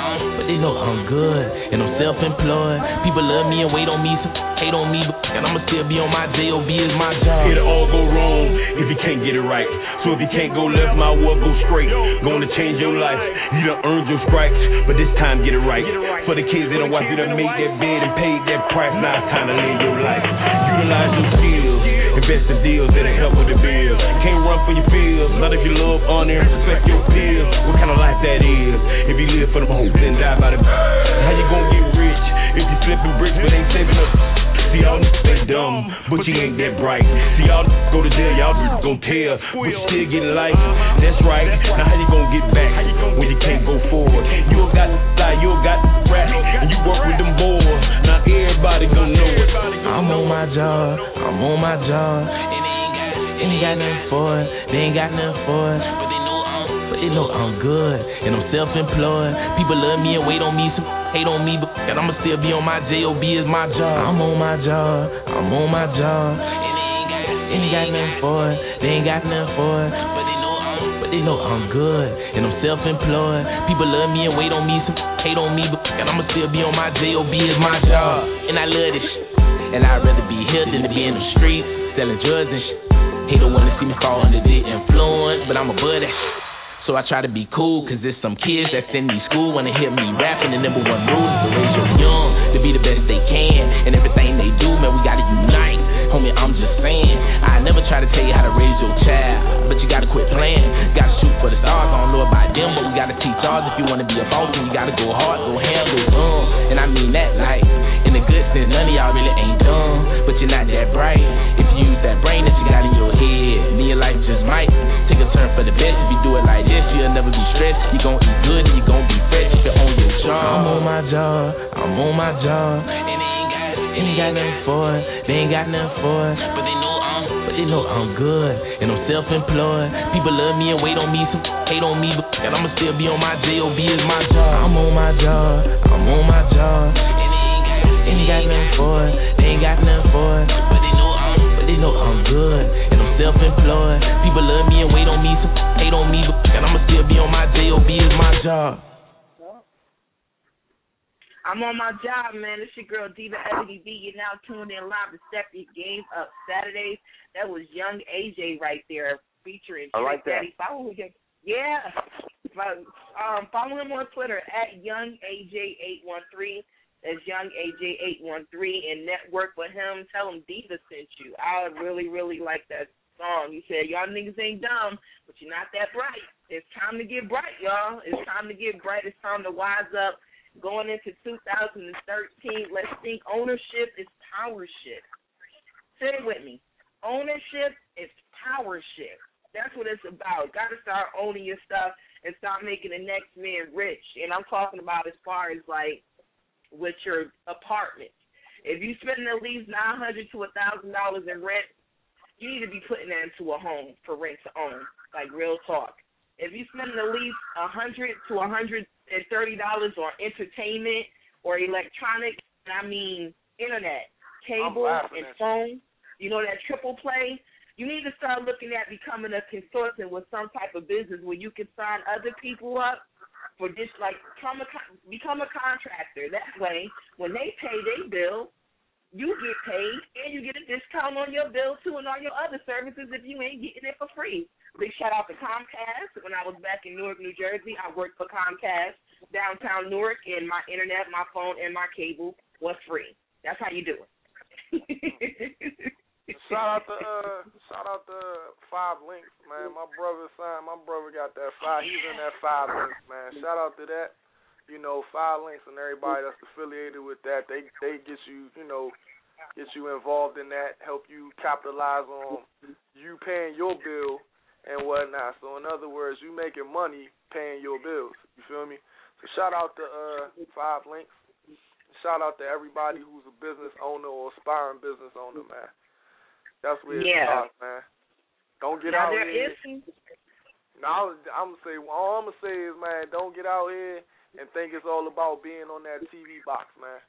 they know I'm good, and I'm self-employed. People love me and wait on me, some hate on me, and I'ma still be on my J O B is my job. It'll all go wrong if you can't get it right. So if you can't go left, my walk go straight. Gonna change your life. You done earned your stripes, but this time get it right. For the kids that don't watch you done made that bed and paid that price. Now it's time to live your life. Utilize your skills, invest in deals that'll help with the bills. Can't run for your fears, not if you love, honor, and respect your peers. What kind of life that is? If you live for the hope, then die by the. How you gonna get rich if you flipping bricks but ain't saving up? See, y'all niggas they dumb, but you ain't that bright. See, y'all go to jail, y'all gon' tell, but you still getting life. That's right. Now how you gon' get back when you can't go forward? You got to lie, you got to rap, and you work with them boys. Now everybody gon' know it. I'm on my job, I'm on my job, and they ain't got, and they got nothing for it. They ain't got nothing for it, but they know I'm, but they know I'm good, and I'm self-employed. People love me and wait on me, some hate on me, but and I'ma still be on my J O B is my job. I'm on my job, I'm on my job, and they ain't got, and they got nothing for it. They ain't got nothing for it, but they know I'm, but they know I'm good, and I'm self-employed. People love me and wait on me, some hate on me, but and I'ma still be on my J O B is my job, and I love this shit. And I'd rather be here than to be in the streets selling drugs and shit. Hate don't wanna see me fall under the influence, but I'm above that shit. So I try to be cool, cause there's some kids that's in these school wanna hear me rapping. The number one rule is to raise your young to be the best they can. And everything they do, man, we gotta unite. Homie, I'm just saying, I never try to tell you how to raise your child, but you gotta quit playing. Gotta shoot for the stars, I don't know about them, but we gotta teach ours. If you wanna be a boss, then you gotta go hard, go ham, go dumb. And I mean that like, in the good sense, none of y'all really ain't dumb, but you're not that bright. If you use that brain that you got in your head, then your life just might take a turn for the best. If you do it like this, you'll never be stressed. You gon' eat good and you gon' be fresh if you're on your job. I'm on my job, I'm on my job, and they ain't got, and they got nothing for it. They ain't got nothing for it, but they know I'm, but they know I'm good, and I'm self-employed. People love me and wait on me, some hate on me, but and I'ma still be on my J O B is my job. I'm on my job, I'm on my job, and they ain't got, and they got nothing for it. They ain't got nothing for it, but they know I'm, but they know I'm good, and I'm self-employed. People love me and wait on me, some hate on me, but and I'ma still be on my J O B is my job. I'm on my job, man. It's your girl, Diva Ebony B. You're now tuned in live to Step Your Game Up Saturdays. That was Young A J right there, featuring I like that. Daddy. Follow him. Yeah. Um, follow him on Twitter at Young A J eight one three. That's Young A J eight one three. And network with him. Tell him Diva sent you. I really, really like that song. He said, y'all niggas ain't dumb, but you're not that bright. It's time to get bright, y'all. It's time to get bright. It's time to wise up. Going into two thousand thirteen, let's think ownership is powership. Say it with me. Ownership is powership. That's what it's about. Got to start owning your stuff and start making the next man rich. And I'm talking about as far as, like, with your apartment. If you spending at least nine hundred dollars to one thousand dollars in rent, you need to be putting that into a home for rent to own, like real talk. If you spending at least one hundred dollars to one hundred thirty dollars on entertainment or electronics, and I mean internet, cable, and phone, you know, that triple play, you need to start looking at becoming a consultant with some type of business where you can sign other people up for this, like, become a, become a contractor. That way, when they pay their bill, you get paid, and you get a discount on your bill, too, and all your other services if you ain't getting it for free. Big shout-out to Comcast. When I was back in Newark, New Jersey, I worked for Comcast downtown Newark, and my internet, my phone, and my cable was free. That's how you do it. Shout out to uh, shout out to Five Links, man. My brother signed. My brother got that five. He's in that Five Links, man. Shout out to that. You know, Five Links and everybody that's affiliated with that. They they get you, you know, get you involved in that. Help you capitalize on you paying your bill and whatnot. So in other words, you making money paying your bills. You feel me? So shout out to uh, Five Links. Shout out to everybody who's a business owner or aspiring business owner, man. That's where it yeah. starts, man. Don't get now, out there here. Is some... Now, I'm gonna say all I'm gonna say is, man, don't get out here and think it's all about being on that T V box, man.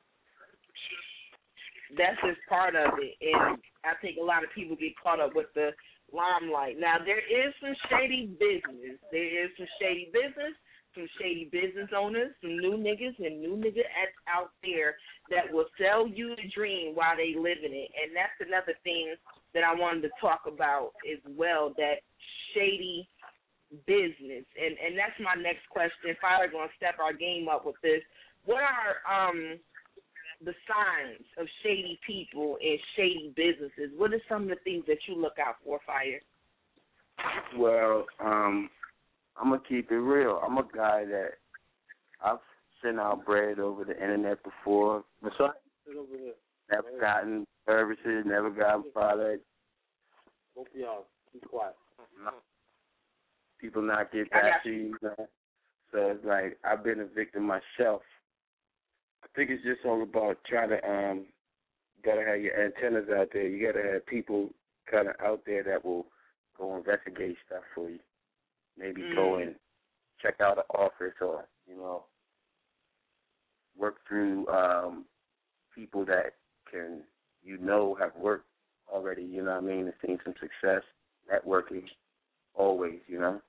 That's just part of it, and I think a lot of people get caught up with the limelight. Now, there is some shady business. There is some shady business. some shady business owners, some new niggas and new niggas out there that will sell you the dream while they live in it. And that's another thing that I wanted to talk about as well, that shady business. And and that's my next question. Fire going to step our game up with this. What are um the signs of shady people and shady businesses? What are some of the things that you look out for, Fire? Well, um, I'm going to keep it real. I'm a guy that I've sent out bread over the internet before. Never gotten services, never gotten product. Both of y'all, be quiet. People not get back to you, you know? So it's like I've been a victim myself. I think it's just all about trying to um gotta have your antennas out there. You gotta have people kinda out there that will go investigate stuff for you. Maybe mm. go and check out an office or, you know, work through um people that can you know have worked already, you know what I mean, and seen some success, networking always, you know.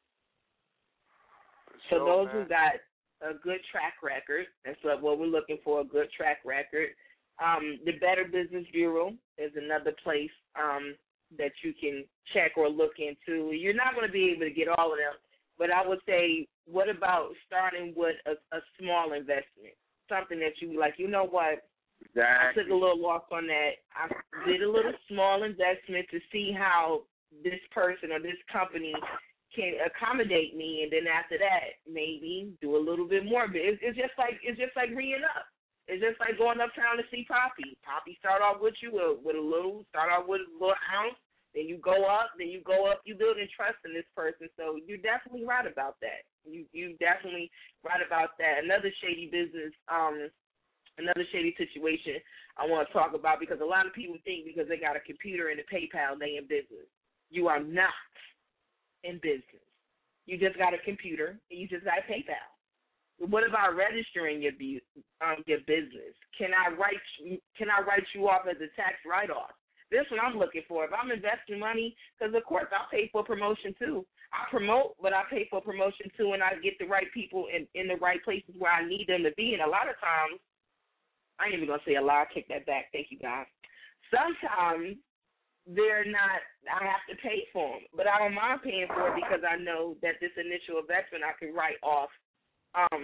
So those who got a good track record, that's what, what we're looking for, a good track record. Um, the Better Business Bureau is another place um, that you can check or look into. You're not going to be able to get all of them, but I would say, what about starting with a, a small investment, something that you like, you know what, exactly. I took a little loss on that. I did a little small investment to see how this person or this company can accommodate me, and then after that, maybe do a little bit more. But it's, it's just like it's just like reing up. It's just like going uptown to see Poppy. Poppy start off with you with, with a little, start off with a little ounce, then you go up, then you go up. You building trust in this person, so you're definitely right about that. You you definitely right about that. Another shady business, um, another shady situation I want to talk about, because a lot of people think because they got a computer and a PayPal, they in business. You are not in business. You just got a computer and you just got a PayPal. What about registering your um, your business? Can I write can I write you off as a tax write-off? This is what I'm looking for. If I'm investing money, because of course I pay for promotion too. I promote, but I pay for promotion too, and I get the right people in, in the right places where I need them to be. And a lot of times, I ain't even gonna say a lot. I take that back. Thank you, guys. Sometimes they're not, I have to pay for them, but I don't mind paying for it because I know that this initial investment I can write off um,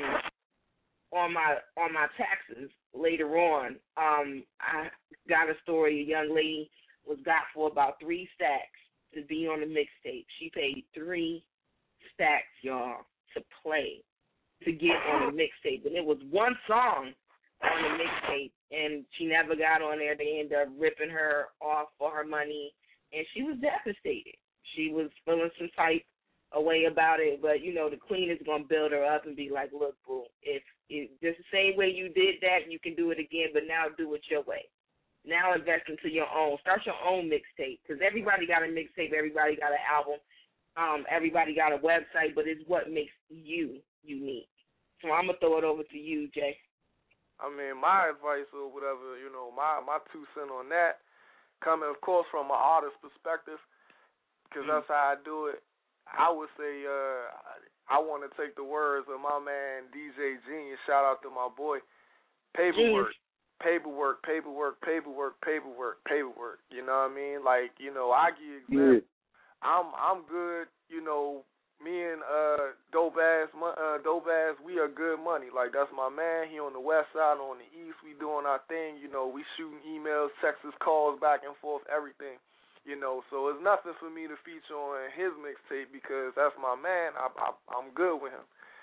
on my on my taxes later on. Um, I got a story. A young lady was got for about three stacks to be on the mixtape. She paid three stacks, y'all, to play, to get on the mixtape, and it was one song on the mixtape, and she never got on there. They ended up ripping her off for her money, and she was devastated. She was feeling some type of way about it, but, you know, the queen is going to build her up and be like, look, boo, if, if just the same way you did that, you can do it again, but now do it your way. Now invest into your own. Start your own mixtape, because everybody got a mixtape, everybody got an album, um, everybody got a website, but it's what makes you unique. So I'm going to throw it over to you, Jay. I mean, my advice or whatever, you know, my, my two cents on that, coming, of course, from an artist perspective, because mm-hmm. that's how I do it, I would say uh, I want to take the words of my man, D J Genius, shout out to my boy, paperwork, Genius. paperwork, paperwork, paperwork, paperwork, paperwork, you know what I mean? Like, you know, I give examples. Yeah. I'm, I'm good, you know, me and uh, Dope Ass, uh, Dope Ass, we are good money. Like, that's my man. He on the west side, on the east. We doing our thing. You know, we shooting emails, texts, calls, back and forth, everything. You know, so it's nothing for me to feature on his mixtape because that's my man. I, I, I'm good with him.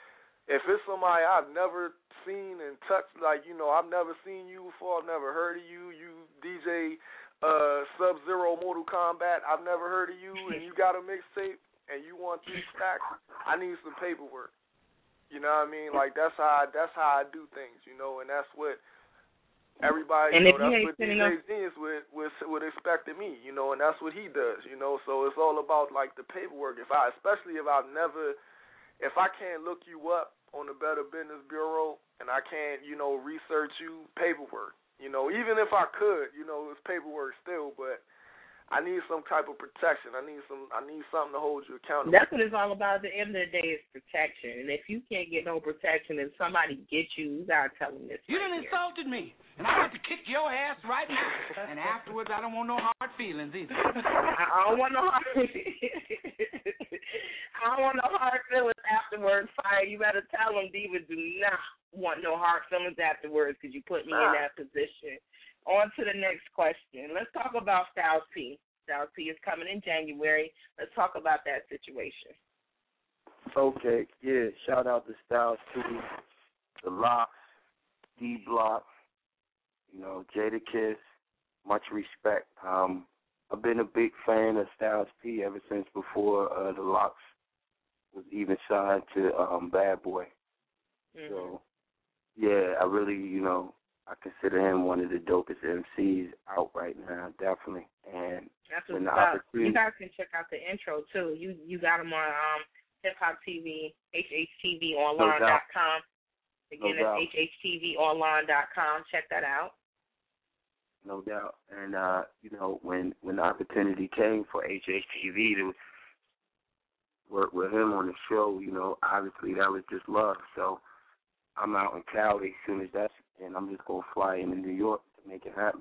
If it's somebody I've never seen and touched, like, you know, I've never seen you before, I've never heard of you, you D J uh, Sub-Zero Mortal Kombat, I've never heard of you, and you got a mixtape, and you want three stacks, I need some paperwork. You know what I mean? Like, that's how I, that's how I do things, you know, and that's what everybody, and you know, that's what D J Genius would, would, would expect of me, you know, and that's what he does, you know, so it's all about, like, the paperwork. If I, especially if I've never, if I can't look you up on the Better Business Bureau and I can't, you know, research you, paperwork, you know, even if I could, you know, it's paperwork still, but I need some type of protection. I need some. I need something to hold you accountable. That's what it's all about. At the end of the day, is protection. And if you can't get no protection, and somebody get you, you gotta tell them this. You right done here. insulted me, and I got to kick your ass right now. And afterwards, I don't want no hard feelings either. I don't want no hard. I don't want no hard feelings afterwards. Fire. You better tell them, Diva, do not want no hard feelings afterwards because you put me in that position. On to the next question. Let's talk about Styles P. Styles P is coming in January. Let's talk about that situation. Okay, yeah. Shout out to Styles P, the Locks, D Block, you know, Jadakiss. Much respect. Um, I've been a big fan of Styles P ever since before uh, the Locks was even signed to um, Bad Boy. Mm-hmm. So, yeah, I really, you know, I consider him one of the dopest M Cs out right now, definitely. And that's when what's the up. opportunity, You guys can check out the intro too. You you got him on um, Hip Hop T V, H H T V online dot com. Again, no it's H H T V online dot com. Check that out. No doubt. And uh, you know, when when the opportunity came for H H T V to work with him on the show, you know, obviously that was just love. So I'm out in Cali as soon as that's, and I'm just going to fly into New York to make it happen.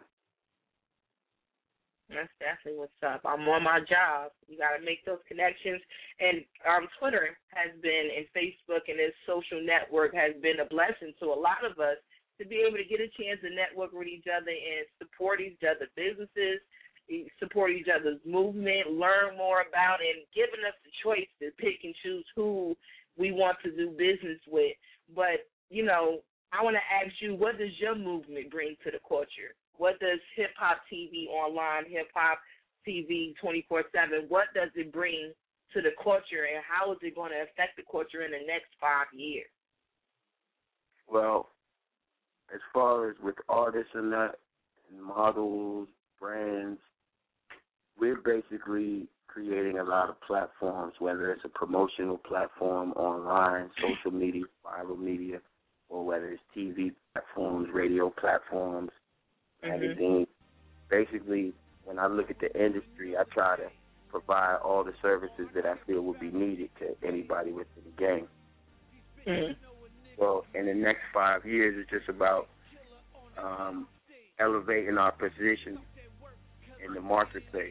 That's definitely what's up. I'm on my job. You got to make those connections. And um, Twitter has been, and Facebook and this social network has been a blessing to a lot of us to be able to get a chance to network with each other and support each other's businesses, support each other's movement, learn more about, and giving us the choice to pick and choose who we want to do business with. But, you know, I want to ask you, what does your movement bring to the culture? What does Hip Hop T V online, Hip Hop T V twenty-four seven, what does it bring to the culture, and how is it going to affect the culture in the next five years? Well, as far as with artists and that, and models, brands, we're basically creating a lot of platforms, whether it's a promotional platform online, social media, viral media, or whether it's T V platforms, radio platforms, magazines. Mm-hmm. Basically, when I look at the industry, I try to provide all the services that I feel would be needed to anybody within the game. Mm-hmm. So in the next five years, it's just about um, elevating our position in the marketplace.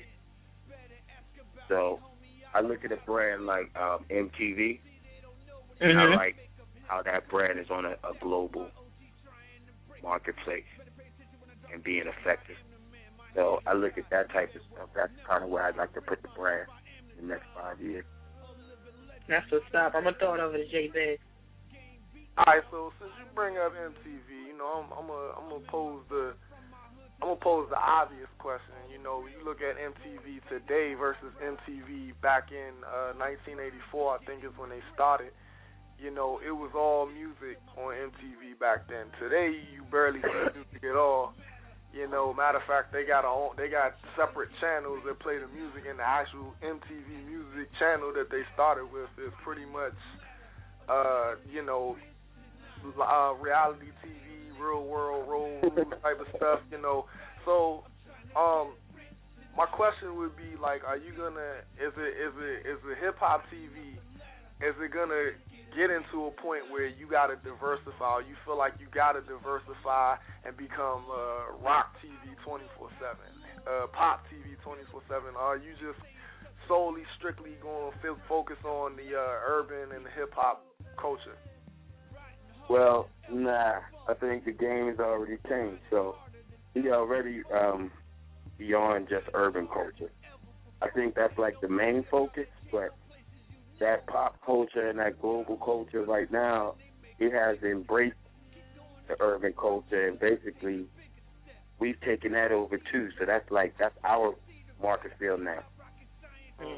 So I look at a brand like um, M T V, mm-hmm. and I like how that brand is on a, a global marketplace and being effective. So I look at that type of stuff. That's kind of where I'd like to put the brand in the next five years. That's what's up. I'm going to throw it over to J Big. All right, so since you bring up M T V, you know, I'm I'm gonna I'm gonna pose the I'm gonna pose the obvious question. You know, you look at M T V today versus M T V back in uh, nineteen eighty-four. I think is when they started. You know, it was all music on M T V back then. Today, you barely see music at all. You know, matter of fact, they got a own, they got separate channels that play the music, and the actual M T V music channel that they started with is pretty much, uh, you know. Uh, reality T V, real world role type of stuff, you know. So, um, my question would be like, are you gonna? Is it is it is it hip hop T V? Is it gonna get into a point where you gotta diversify? Or you feel like you gotta diversify and become uh, rock T V twenty-four seven, uh, pop T V twenty-four seven? Or are you just solely, strictly going to focus on the uh, urban and the hip hop culture? Well, nah. I think the game has already changed. So we already um, beyond just urban culture. I think that's like the main focus, but that pop culture and that global culture right now, it has embraced the urban culture, and basically we've taken that over too. So that's like that's our market field now. Mm.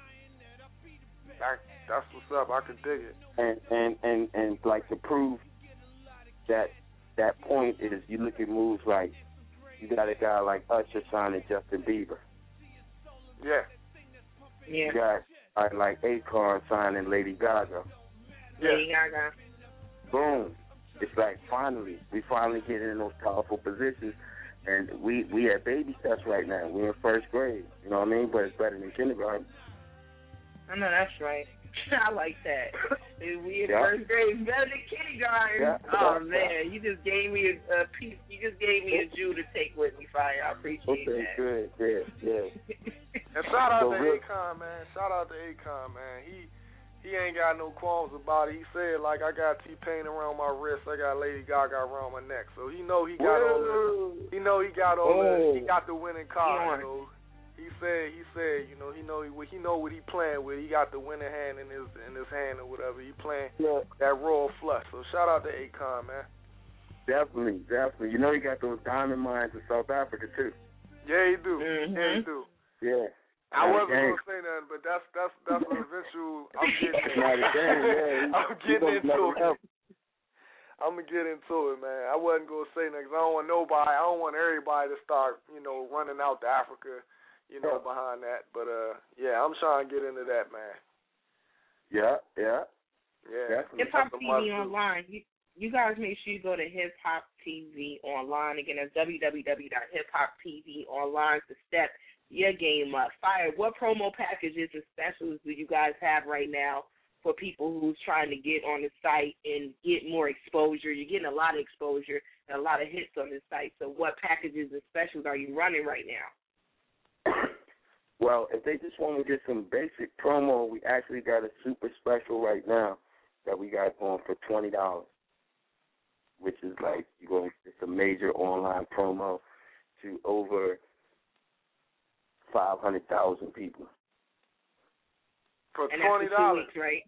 That, that's what's up. I can dig it. And, and and and like to prove that that point is, you look at moves like you got a guy like Usher signing Justin Bieber. Yeah. Yeah. You got uh, like Akon signing Lady Gaga. Lady Gaga. Boom. It's like finally we finally get in those powerful positions, And we we at baby steps right now. We're in first grade. You know what I mean? But it's better than kindergarten. I know that's right. I like that. We in yeah. first grade, better than kindergarten. Yeah. Oh yeah. man, you just gave me a, a piece. You just gave me a Jew to take with me, Fire. I appreciate okay, that. good, good, yeah. And shout out so to real- Akon, man. Shout out to Akon, man. He he ain't got no qualms about it. He said like I got T-Pain around my wrist, I got Lady Gaga around my neck. So he know he got all the, he know he got all oh. the, he got the winning card. Yeah. So he said he said you know he know he, he know what he playing with. He got the winning hand in his in his hand or whatever. He playing yeah. that royal flush. So shout out to Akon, man. Definitely, definitely. You know he got those diamond mines in South Africa too. Yeah, he do. Mm-hmm. Yeah, he do. Yeah. I wasn't gang. gonna say nothing, but that's that's that's an eventual. I'm getting Not a gang, yeah. I'm getting into it. Help. I'm gonna get into it, man. I wasn't gonna say nothing 'cause I don't want nobody. I don't want everybody to start, you know, running out to Africa, you know, yeah. behind that. But uh, yeah, I'm trying to get into that, man. Yeah, yeah, yeah. Hip Hop T V online. You, you guys make sure you go to Hip Hop T V online. Again, that's w w w dot hip hop t v online to step your game up. Fire, what promo packages and specials do you guys have right now for people who's trying to get on the site and get more exposure? You're getting a lot of exposure and a lot of hits on this site. So what packages and specials are you running right now? Well, if they just want to get some basic promo, we actually got a super special right now that we got going for twenty dollars, which is like you're going to get some major online promo to over five hundred thousand people. For and twenty dollars, right?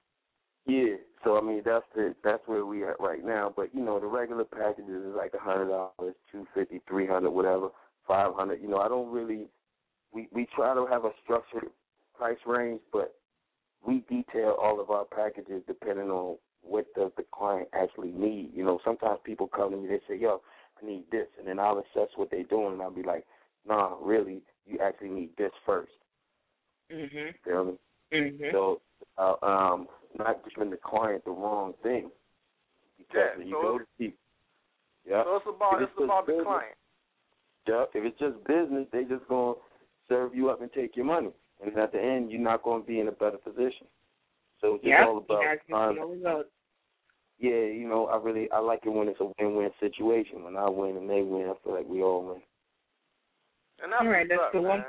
Yeah. So I mean, that's the that's where we at right now. But you know, the regular packages is like a hundred dollars, two fifty, three hundred, whatever, five hundred. You know, I don't really. We we try to have a structured price range, but we detail all of our packages depending on what does the client actually need. You know, sometimes people come to me, they say, "Yo, I need this," and then I'll assess what they're doing, and I'll be like, "Nah, really." You actually need this first. Mm-hmm. Feel me? Mm-hmm. So, uh, um, not giving the client the wrong thing. Because yeah, when you so go to people, yeah. So it's about it's it's about business, the client. Yeah. If it's just business, they just gonna serve you up and take your money, and at the end, you're not gonna be in a better position. So it's just yep. all about. Um, yeah, you know, I really I like it when it's a win-win situation. When I win and they win, I feel like we all win. And that's all right, that's up, the one. Man.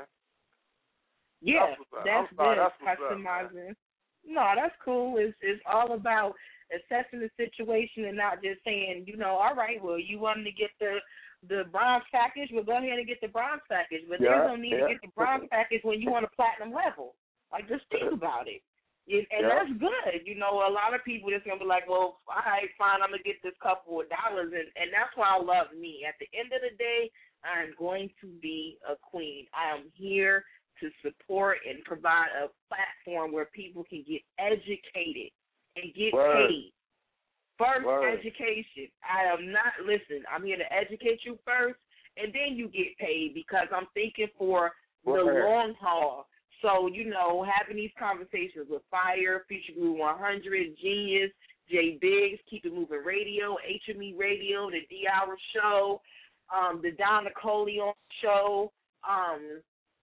Yeah, that's, that's sorry, good. That's Customizing. Up, no, that's cool. It's it's all about assessing the situation and not just saying, you know, all right, well, you wanted to get the the bronze package, well, go ahead and get the bronze package. But yeah, there's no need yeah. to get the bronze package when you want a platinum level. Like, just think about it. And yeah. that's good. You know, a lot of people just going to be like, well, all right, fine, I'm going to get this couple of dollars. And, and that's why I love me. At the end of the day, I'm going to be a queen. I am here to support and provide a platform where people can get educated and get Word. paid. First, Word. education. I am not, listen, I'm here to educate you first, and then you get paid because I'm thinking for Word. the long haul. So, you know, having these conversations with Fire, Future Group one hundred, Genius, Jay Biggs, Keep It Moving Radio, H M E Radio, The D-Hour Show, um, The Don Nicoleon Show, um,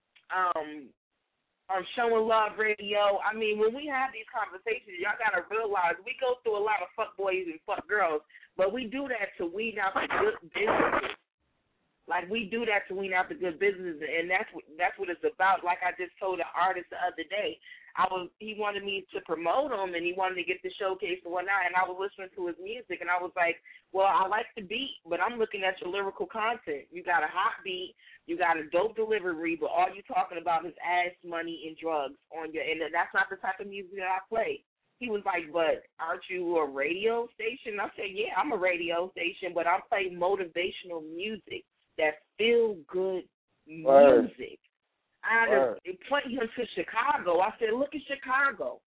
um, um, Showing Love Radio. I mean, when we have these conversations, y'all got to realize we go through a lot of fuck boys and fuck girls, but we do that to weed out the good businesses. Like, we do that to wean out the good business, and that's what that's what it's about. Like I just told the artist the other day, I was he wanted me to promote him, and he wanted to get the showcase and whatnot, and I was listening to his music, and I was like, well, I like the beat, but I'm looking at your lyrical content. You got a hot beat, you got a dope delivery, but all you talking about is ass, money, and drugs on your, and that's not the type of music that I play. He was like, but aren't you a radio station? I said, yeah, I'm a radio station, but I play motivational music. That feel good music. I just point him to Chicago. I said, look at Chicago.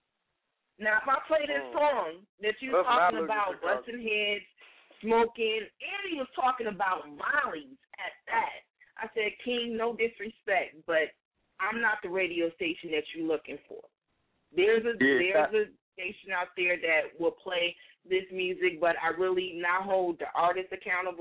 Now, if I play this song that you're talking about, busting heads, smoking, and he was talking about Molly's at that, I said, King, no disrespect, but I'm not the radio station that you're looking for. There's a yeah. there's a station out there that will play this music, but I really not hold the artist accountable.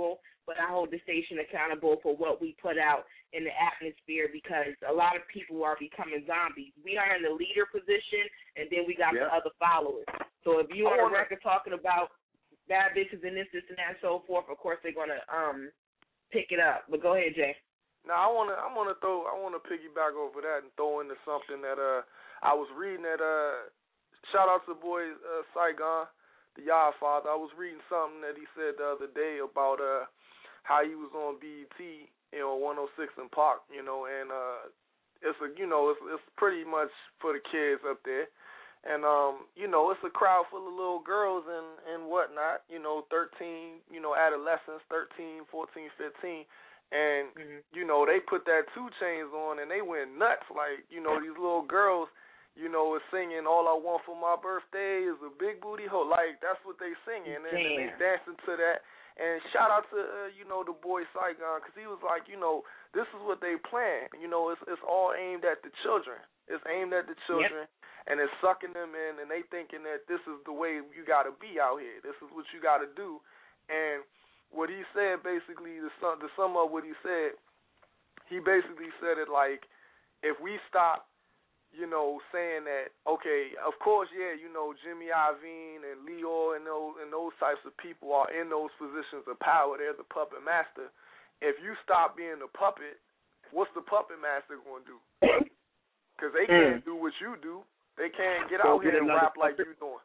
but I hold the station accountable for what we put out in the atmosphere because a lot of people are becoming zombies. We are in the leader position, and then we got yeah. the other followers. So if you on a record talking about bad bitches and this, this, and that, and so forth, of course they're gonna um pick it up. But go ahead, Jay. Now I wanna I wanna throw I wanna piggyback over that and throw into something that uh I was reading at uh shout out to the boy uh, Saigon, the Yard Father. I was reading something that he said the other day about uh how he was on B E T, you know, one oh six in Park, you know, and uh, it's a, you know, it's it's pretty much for the kids up there, and um, you know, it's a crowd full of little girls and and whatnot, you know, thirteen, you know, adolescents, thirteen, fourteen, fifteen, and mm-hmm. you know, they put that two Chainz on and they went nuts, like, you know, these little girls, you know, is singing "All I Want for My Birthday Is a Big Booty Hoe," like that's what they singing, and, and they dancing to that. And shout out to, uh, you know, the boy Saigon, because he was like, you know, this is what they plan. You know, it's it's all aimed at the children. It's aimed at the children, yep. and it's sucking them in, and they thinking that this is the way you got to be out here. This is what you got to do. And what he said, basically, to sum, to sum up what he said, he basically said it like, if we stop, you know, saying that, okay, of course, yeah, you know, Jimmy Iovine and Leo and those, and those types of people are in those positions of power. They're the puppet master. If you stop being the puppet, what's the puppet master going to do? Because they can't mm. do what you do. They can't get go out here and rap puppet. like you doing.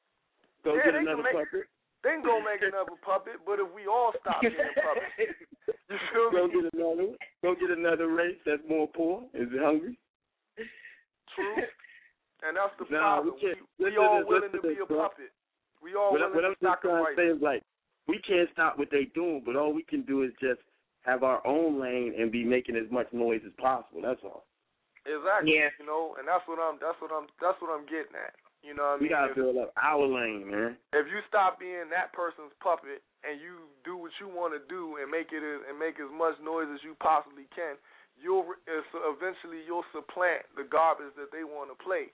Go yeah, get they another can make, puppet. They can go make another puppet, but if we all stop being puppets, you feel go me? Go get another Go get another race that's more poor. Is it hungry? True, and that's the no, problem. We, we, we all willing to be a puppet. We all what, willing what to I'm just trying sacrifice. to say is like we can't stop what they're doing, but all we can do is just have our own lane and be making as much noise as possible. That's all. Exactly. Yeah. You know, and that's what I'm. That's what I'm. That's what I'm getting at. You know what I we mean? gotta build up our lane, man. If you stop being that person's puppet and you do what you want to do and make it as, and make as much noise as you possibly can, you'll eventually you'll supplant the garbage that they want to play.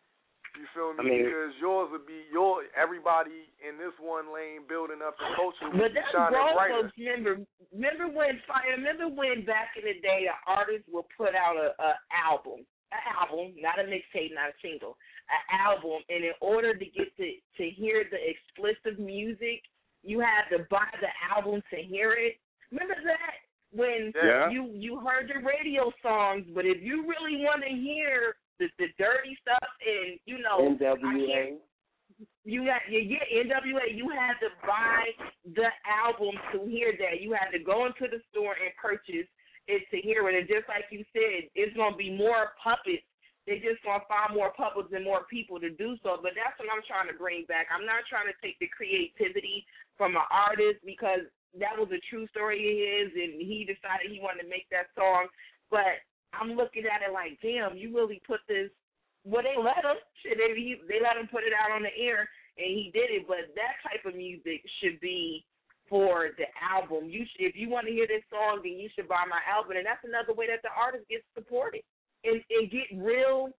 You feel me? I mean, because yours would be your everybody in this one lane building up the culture. But that's shining brighter. folks. Remember, remember when fire? Remember when back in the day, an artist will put out a, a album, an album, not a mixtape, not a single, an album, and in order to get to to hear the explicit music, you had to buy the album to hear it. Remember that? When yeah. you you heard the radio songs, but if you really want to hear the, the dirty stuff and, you know, N W A, you got you get N W A, you had to buy the album to hear that. You had to go into the store and purchase it to hear it. And just like you said, it's going to be more puppets. They're just going to find more puppets and more people to do so. But that's what I'm trying to bring back. I'm not trying to take the creativity from an artist because that was a true story of his, and he decided he wanted to make that song. But I'm looking at it like, damn, you really put this. Well, they let him. Shit, they they let him put it out on the air, and he did it. But that type of music should be for the album. You should, if you want to hear this song, then you should buy my album, and that's another way that the artist gets supported and, and get real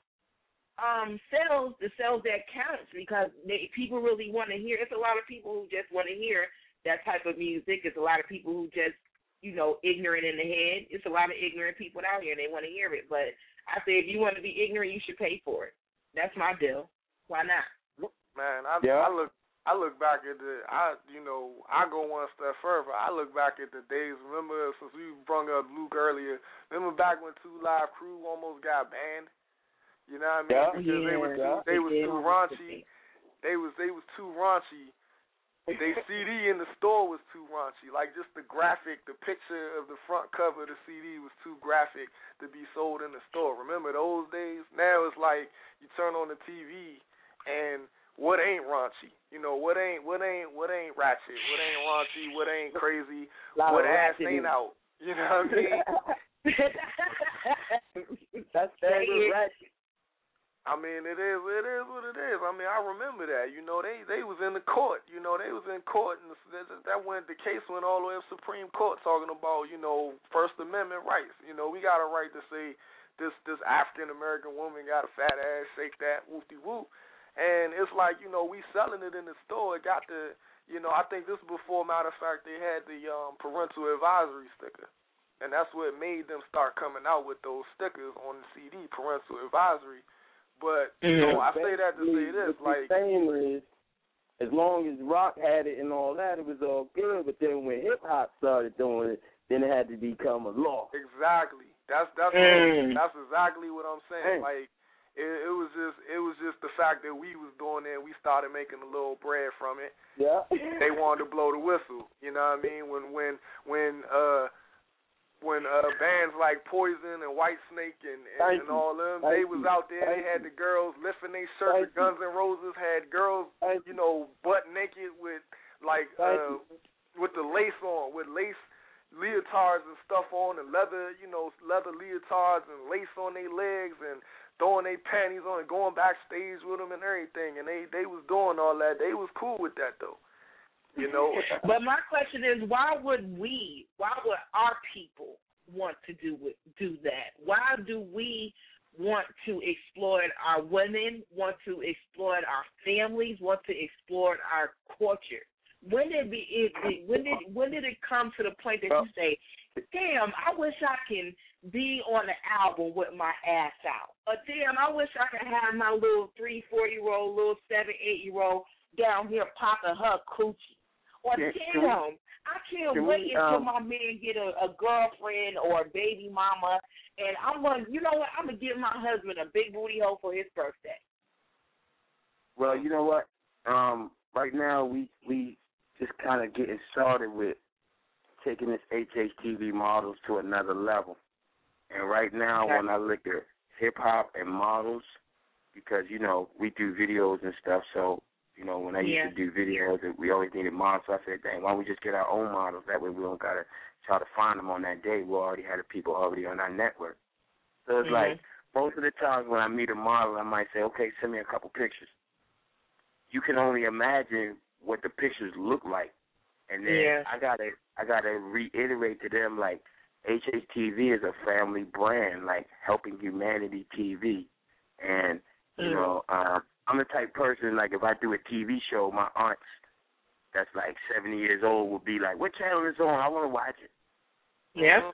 um, sales, the sales that counts because they, people really want to hear. It's a lot of people who just want to hear that type of music. It's a lot of people who just, you know, ignorant in the head. It's a lot of ignorant people out here. They want to hear it. But I say if you want to be ignorant, you should pay for it. That's my deal. Why not? Man, I, yeah. I look I look back at the, I you know, I go one step further. I look back at the days, remember, since we brought up Luke earlier, remember back when Two Live Crew almost got banned? You know what I mean? Yeah. Because yeah, they were too, they was too raunchy. They was they was too raunchy. They C D in the store was too raunchy. Like just the graphic, the picture of the front cover of the C D was too graphic to be sold in the store. Remember those days? Now it's like you turn on the T V and what ain't raunchy? You know, what ain't what ain't what ain't ratchet? What ain't raunchy? What ain't crazy? What ass ain't out? You know what I mean? That's standard ratchet. I mean, it is it is what it is. I mean, I remember that. You know, they, they was in the court. You know, they was in court, and that went the case went all the way up Supreme Court talking about, you know, First Amendment rights. You know, we got a right to say this this African American woman got a fat ass, shake that, whoopty whoop. And it's like, you know, we selling it in the store. It got the, you know, I think this is before, matter of fact, they had the um, parental advisory sticker. And that's what made them start coming out with those stickers on the C D, parental advisory. But, you know, I say that to say this, like. The thing is, as long as rock had it and all that, it was all good. But then when hip-hop started doing it, then it had to become a law. Exactly. That's that's mm. what, that's exactly what I'm saying. Mm. Like, It, it was just it was just the fact that we was doing it and we started making a little bread from it. Yeah. They wanted to blow the whistle. You know what I mean? When when when uh when uh bands like Poison and Whitesnake and, and, and all them, Thank they was you. out there, Thank they had you. the girls lifting their shirts. The Guns N' Roses had girls, Thank you know, butt naked with like uh with the lace on, with lace leotards and stuff on, and leather, you know, leather leotards and lace on their legs and throwing their panties on and going backstage with them and everything, and they, they was doing all that. They was cool with that, though, you know. But my question is, why would we, why would our people want to do it, do that? Why do we want to exploit our women, want to exploit our families, want to exploit our culture? When did be it, it when did when did it come to the point that you say, damn, I wish I can be on the album with my ass out. Or damn, I wish I could have my little three, four year old, little seven, eight year old down here popping her coochie. Or yeah, damn, I can't can wait we, until um, my man get a, a girlfriend or a baby mama, and I'm gonna, you know what, I'm gonna give my husband a big booty hole for his birthday. Well, you know what? Um, right now we we just kind of getting started with taking this H H T V models to another level. And right now, okay. when I look at hip-hop and models, because, you know, we do videos and stuff, so, you know, when I yeah. used to do videos, we always needed models, so I said, dang, why don't we just get our own models? That way we don't got to try to find them on that day. We already had the people already on our network. So it's mm-hmm. like, most of the times when I meet a model, I might say, okay, send me a couple pictures. You can only imagine what the pictures look like. And then yeah. I gotta I gotta reiterate to them, like, H H T V is a family brand, like Helping Humanity T V. And, you mm. know, uh, I'm the type person, like, if I do a T V show, my aunts that's like seventy years old will be like, what channel is on? I want to watch it. Yeah.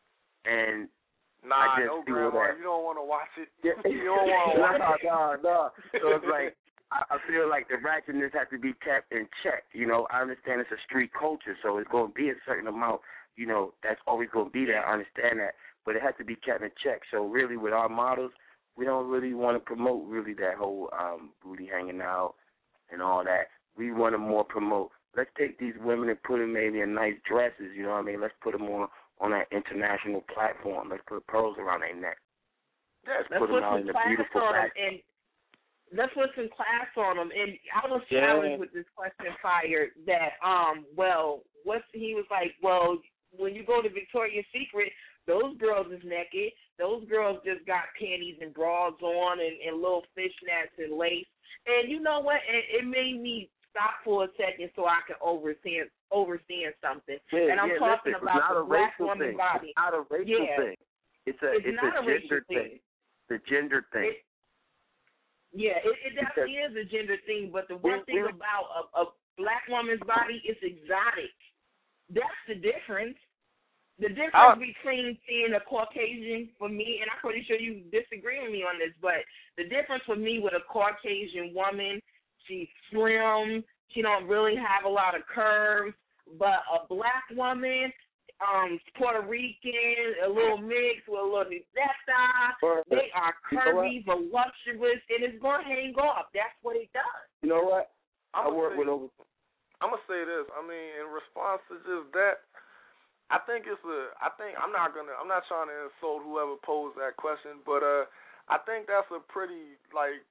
And Nah, I just no, feel Grandma, that, you don't want to watch it. Yeah. You don't want to watch no, it. No, no, So it's like, I feel like the ratchetness has to be kept in check. You know, I understand it's a street culture, so it's going to be a certain amount, you know, that's always going to be there. I understand that. But it has to be kept in check. So really with our models, we don't really want to promote really that whole um, booty hanging out and all that. We want to more promote, let's take these women and put them maybe in nice dresses, you know what I mean? Let's put them on, on that international platform. Let's put pearls around their neck. Yes, let's put them out in the beautiful back. Let's put some class on them. And I was yeah. challenged with this question, Fire, that, um, well, what's, he was like, well, when you go to Victoria's Secret, those girls is naked. Those girls just got panties and bras on and, and little fishnets and lace. And you know what? It, it made me stop for a second so I could overstand, overstand something. Yeah, and I'm yeah, talking listen, about the black woman thing. body. It's not a racial yeah. thing. It's a, it's, it's not a, a gender thing. thing. The gender thing. It, Yeah, it, it definitely is a gender thing, but the one thing about a, a black woman's body is exotic. That's the difference. The difference oh. between seeing a Caucasian for me, and I'm pretty sure you disagree with me on this, but the difference for me with a Caucasian woman, she's slim, she don't really have a lot of curves, but a black woman, Um, Puerto Rican, a little mix with a little nuteta. They are curvy, voluptuous, and it's going to hang off. That's what it does. You know what? I I'm work say, with over. I'm gonna say this. I mean, in response to just that, I think it's a. I think I'm not gonna. I'm not trying to insult whoever posed that question, but uh, I think that's a pretty like.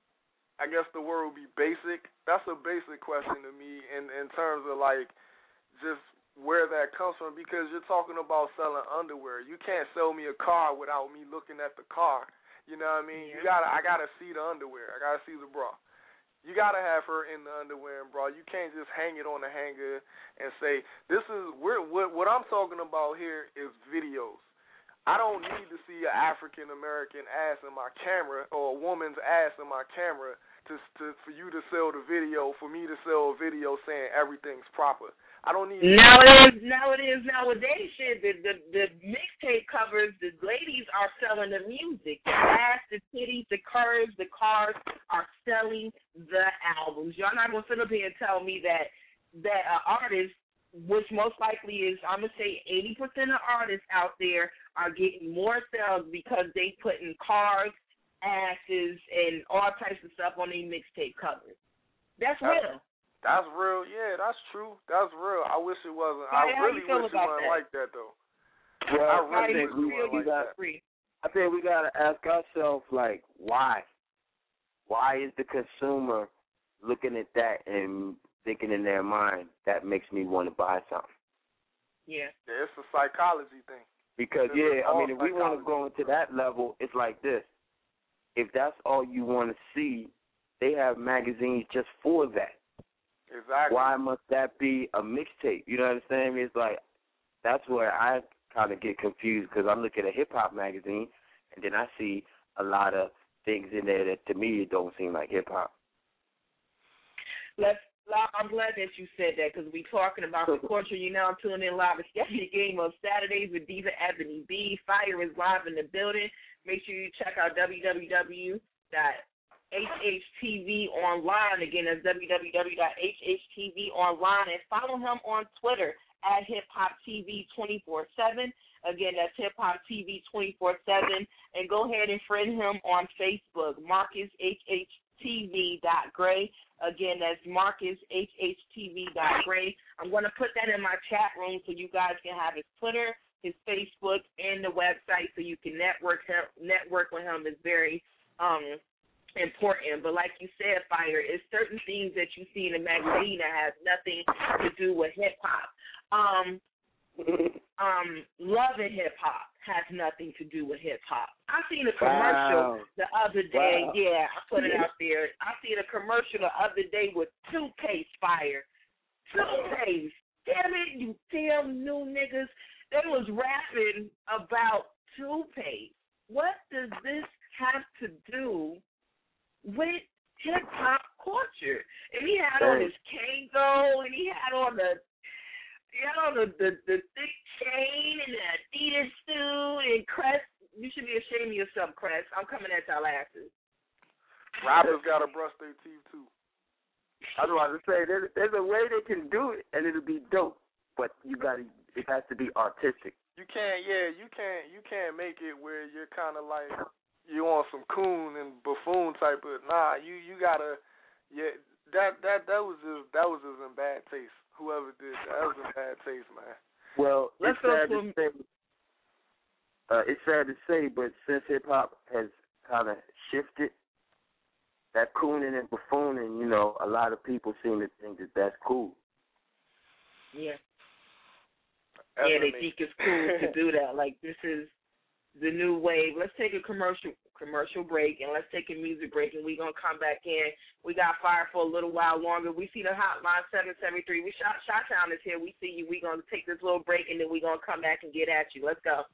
I guess the word would be basic. That's a basic question to me in in terms of like just where that comes from, because you're talking about selling underwear. You can't sell me a car without me looking at the car. You know what I mean? Yeah. You gotta, I gotta see the underwear. I gotta see the bra. You gotta have her in the underwear and bra. You can't just hang it on the hanger and say this is. We're, what, what I'm talking about here is videos. I don't need to see an African American ass in my camera or a woman's ass in my camera to, to for you to sell the video, for me to sell a video saying everything's proper. I don't need. Now it is. Now it is nowadays. Shit, the the, the mixtape covers. The ladies are selling the music. The ass, the titties, the curves, the cars are selling the albums. Y'all not gonna sit up here and tell me that that uh, artists, which most likely is, I'm gonna say eighty percent of artists out there are getting more sales because they putting cars, asses, and all types of stuff on their mixtape covers. That's real. That's real, yeah, that's true. That's real. I wish it wasn't. I really wish it wasn't like that, though. Well, I I really think wish we, it wasn't we like got, that. I think we got to ask ourselves, like, why? Why is the consumer looking at that and thinking in their mind, that makes me want to buy something? Yeah. Yeah, it's a psychology thing. Because, It's yeah, I all mean, if we want to psychology. go into that level, it's like this. If that's all you want to see, they have magazines just for that. Exactly. Why must that be a mixtape? You know what I'm saying? It's like, that's where I kind of get confused because I'm looking at hip-hop magazine, and then I see a lot of things in there that, to me, it don't seem like hip-hop. Let's. I'm glad that you said that because we're talking about the culture. You now tuning in live. It's the game of Saturdays with Diva Ebony B. Fire is live in the building. Make sure you check out w w w dot h h t v online. Again, that's w w w dot h h t v online. And follow him on Twitter at Hip Hop T V twenty-four seven. Again, that's Hip Hop T V twenty-four seven. And go ahead and friend him on Facebook, Marcus H H T V dot Gray. Again, that's Marcus H H T V dot Gray. I'm going to put that in my chat room so you guys can have his Twitter, his Facebook, and the website so you can network him. Network with him is very um, important. But like you said, Fire, it's certain things that you see in the magazine that has nothing to do with hip-hop. Um, um, Love and hip-hop has nothing to do with hip-hop. I seen a commercial Wow. the other day. Wow. Yeah, I put it out there. I seen a commercial the other day with toothpaste, Fire. Toothpaste. Damn it, you damn new niggas. They was rapping about toothpaste. What does this have to do with hip-hop culture? And he had on his Kango, and he had on the He had on the, the, the thick chain and the Adidas suit and Crest. You should be ashamed of yourself, Crest. I'm coming at y'all asses. Rappers got to brush their teeth, too. I was about to say, there's, there's a way they can do it, and it'll be dope. But you got to, it has to be artistic. You can't, yeah, you can't, you can't make it where you're kind of like, you on some coon and buffoon type of, nah, you, you got to, yeah, that, that, that was just, that was just in bad taste. Whoever did that, that was in bad taste, man. Well, Let's it's go sad to to say, uh, it's sad to say, but since hip-hop has kind of shifted, that cooning and buffooning, you know, a lot of people seem to think that that's cool. Yeah. Yeah, they think it's cool to do that. Like, this is the new wave. Let's take a commercial commercial break, and let's take a music break, and we're going to come back in. We got Fire for a little while longer. We see the hotline, seven seven three. We Shot Shot-Town is here. We see you. We're going to take this little break, and then we're going to come back and get at you. Let's go.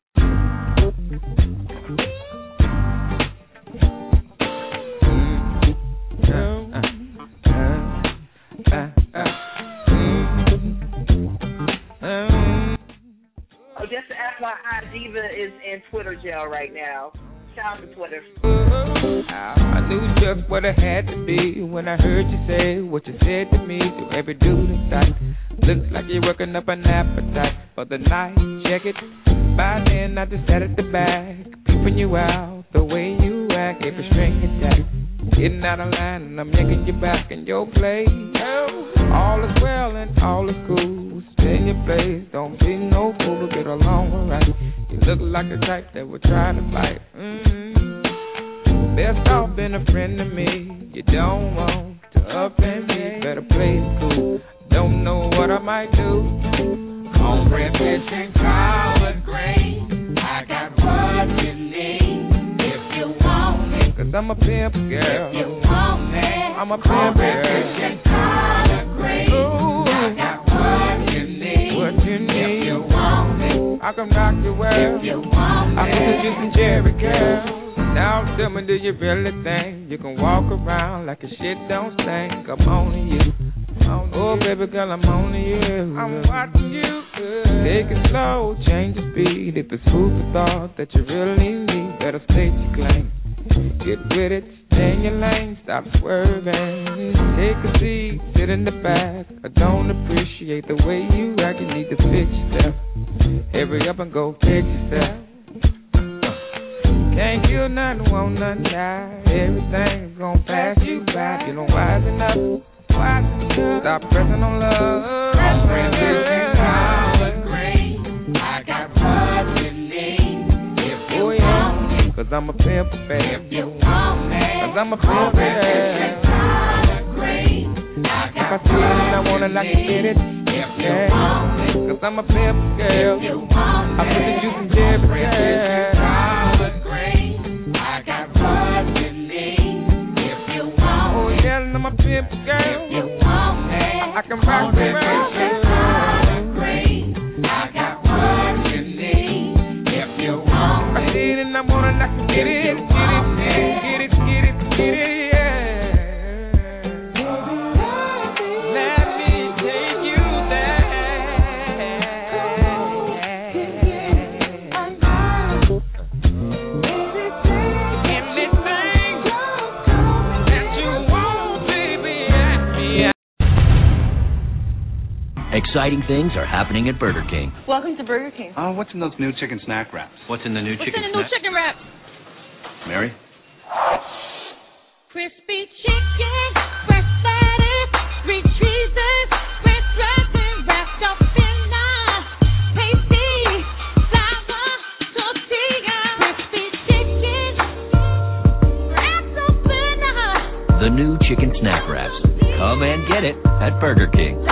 Oh, just to F Y I, Diva is in Twitter jail right now. Shout out to Twitter. I knew just what it had to be when I heard you say what you said to me. To every dude in sight, looks like you're working up an appetite for the night. Check it. By then I just sat at the back, peeping you out the way you act. Every string attack, getting out of line, and I'm yanking you back in your place. All is well and all is cool. Stay in your place, don't be no fool. Get along alright. You look like the type that would try to fight. Mm-hmm. Best off being a friend to me. You don't want to offend me. Better play it cool. Don't know what I might do. Cornbread, fish, and collard green. I got what you need if you want it. Cause I'm a pimp, girl. If you want it. I'm a pimp, Cornbread, girl. fish, and collard green. Ooh. I got what you need. What you need. If you want it. I can rock your world. girl. I put the juice in Jerry, girl. Now tell me, do you really think you can walk around like your shit don't stink? I'm on to you. Oh, baby girl, I'm on to you. I'm watching you. Take it slow, change the speed. If it's food for thought that you really need, better state your claim. Get with it, stay in your lane, stop swerving. Take a seat, sit in the back. I don't appreciate the way you act. You need to fix yourself. Hurry up and go fix yourself. Can't feel nothing, won't nothing die. Everything's gonna pass you by. You don't wisen up, wisen up. Stop pressing on love. Press collard green. I got what you need. If you oh, yeah. want it. Cause I'm a pimp, baby. If you want it. Cause I'm a pimp, baby. Collard green. I got if I see it, I want it like you get it. If you yeah. want it. Cause I'm a pimp, girl. If you want I put the juice in Jerry, girl. I'm a pimp girl. If you want me, I can rock the world. I got what you need. If you want me, I need it and I want it, I can get it, get it, get it, get it, get it, yeah. Let me take you Exciting things are happening at Burger King. Welcome to Burger King. Oh, what's in those new chicken snack wraps? What's in the new What's chicken in the new snack? chicken wrap? Mary? Crispy chicken, fresh lettuce, three cheeses, fresh dressing wrapped up in a pasty flour tortilla. Crispy chicken, wrapped up in a... The new chicken snack wraps. Come and get it at Burger King.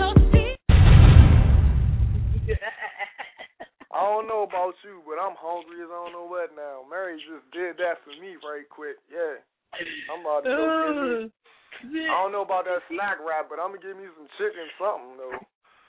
I don't know about you, but I'm hungry as I don't know what now. Mary just did that for me right quick. Yeah. I'm about to go get me. I don't know about that snack wrap, but I'm going to give me some chicken something, though.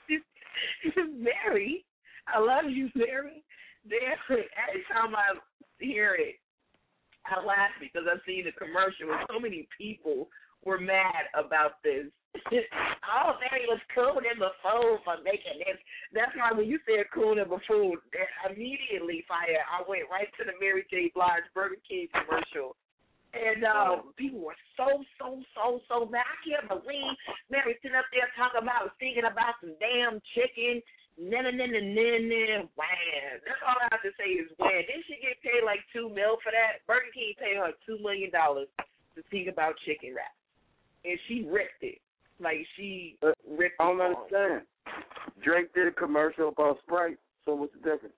Mary, I love you, Mary. Every time I hear it, I laugh because I've seen the commercial and so many people were mad about this. Oh, Mary was cooning the food for making this. That's why when you said cooning the food, immediately, Fire, I went right to the Mary J. Blige Burger King commercial. And um, people were so, so, so, so mad. I can't believe Mary sitting up there talking about thinking about some damn chicken. Nah, nah, nah, nah, nah, nah, wow. That's all I have to say is when. Didn't she get paid like two mil for that? Burger King paid her two million dollars to think about chicken wraps. And she ripped it. Like, she ripped it. I don't understand. Drake did a commercial about Sprite, so what's the difference?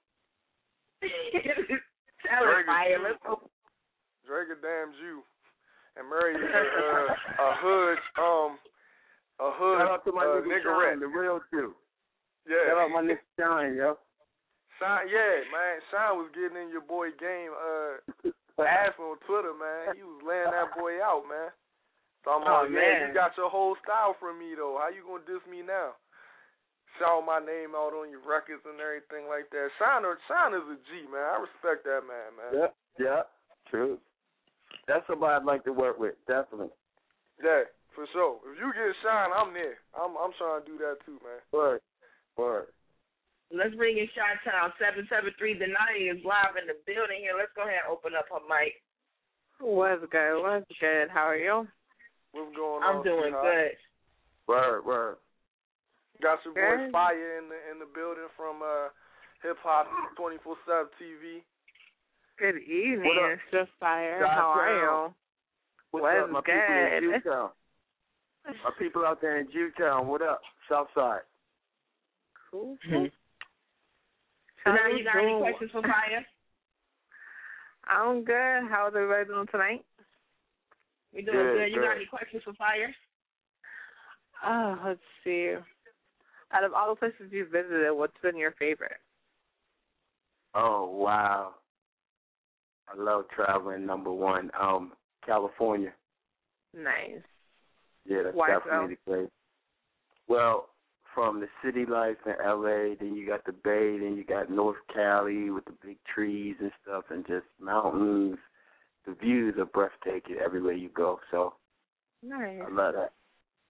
Tell her, Fire. Let's go. Drake a damn Jew. And Mary is a, uh, a hood, um, a hood Shout out to my uh, nigga niggerette. Sean, the real Jew. Yeah. Shout out my nigga Sean, yo. Sean, yeah, man. Sean was getting in your boy game, uh, ass on Twitter, man. He was laying that boy out, man. So I'm oh, like, man, you got your whole style from me, though. How you going to diss me now? Shout my name out on your records and everything like that. Sean, Sean is a G, man. I respect that man, man. Yeah, yeah, true. That's somebody I'd like to work with, definitely. Yeah, for sure. If you get Sean, I'm there. I'm I'm trying to do that too, man. Word, word. Let's bring in Chi-Town. seven seven three The Night is live in the building here. Let's go ahead and open up her mic. What's good? What's good? How are you? What's going I'm on? I'm doing sweetheart? good. Word, word. Got your boy Good. Fire in the in the building from uh, Hip Hop twenty-four seven T V. Good evening. What up? It's just Fire. Chi-Town. How are you? What's What's up, my good? people in Jewtown? My people out there in Jewtown, what up? Southside. Cool. Mm-hmm. So now you got any questions for Fire? I'm good. How's everybody doing tonight? We doing Good, good. You good. got any questions for Fire? Oh, let's see. Out of all the places you've visited, what's been your favorite? Oh, wow. I love traveling, number one. Um, California. Nice. Yeah, that's Why definitely so? the place. Well, from the city life in L A, then you got the Bay, then you got North Cali with the big trees and stuff and just mountains. The views are breathtaking everywhere you go. So nice. I love that.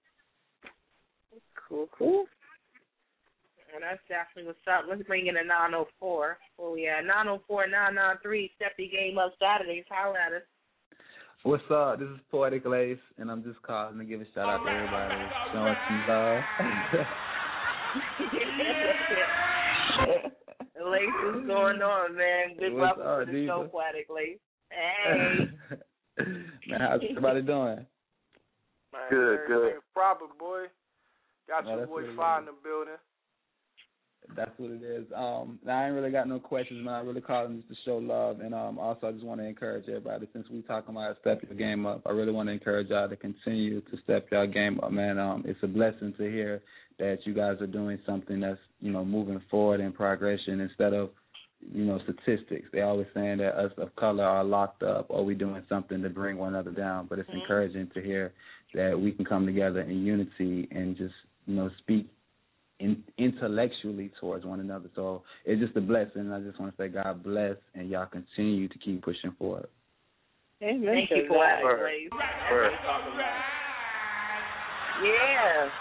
Cool, cool. And that's definitely what's up. Let's bring in a nine oh four. Oh, yeah, nine oh four, nine nine three, Step the Game Up Saturdays. Holler at us. What's up? This is Poetic Lace, and I'm just calling to give a shout out to everybody showing some love. Lace, what's going on, man? Good What's welcome up, to the Diva? show, Poetic Lace. Hey. Man, how's everybody doing? Man, Good, very, good. very proper, boy. Got Oh, your that's boy what it Fire is. in the building. That's what it is. Um, now I ain't really got no questions, man. I really calling just to show love, and um, also I just want to encourage everybody. Since we talking about step your game up, I really want to encourage y'all to continue to step your game up, man. Um, it's a blessing to hear that you guys are doing something that's, you know, moving forward in progression instead of, you know, statistics. They always saying that us of color are locked up or we doing something to bring one another down. But it's Mm-hmm. encouraging to hear that we can come together in unity and just, you know, speak in, intellectually towards one another. So it's just a blessing. I just want to say God bless, and y'all continue to keep pushing forward. Thank you for that, Lace. Word. Yeah.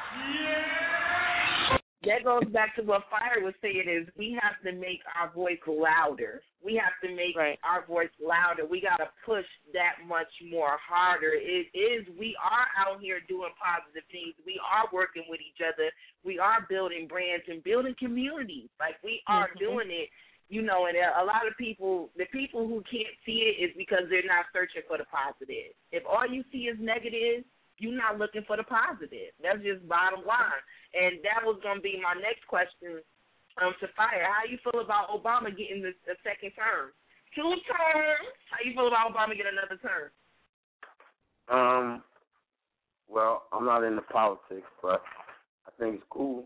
That goes back to what Fire was saying is we have to make our voice louder. We have to make right. our voice louder. We got to push that much more harder. It is, we are out here doing positive things. We are working with each other. We are building brands and building communities. Like, we are mm-hmm. doing it, you know, and a lot of people, the people who can't see it is because they're not searching for the positive. If all you see is negative, you're not looking for the positive. That's just bottom line. And that was going to be my next question um, to Fire. How you feel about Obama getting the, the second term? Two terms. How you feel about Obama getting another term? Um, well, I'm not into politics, but I think it's cool.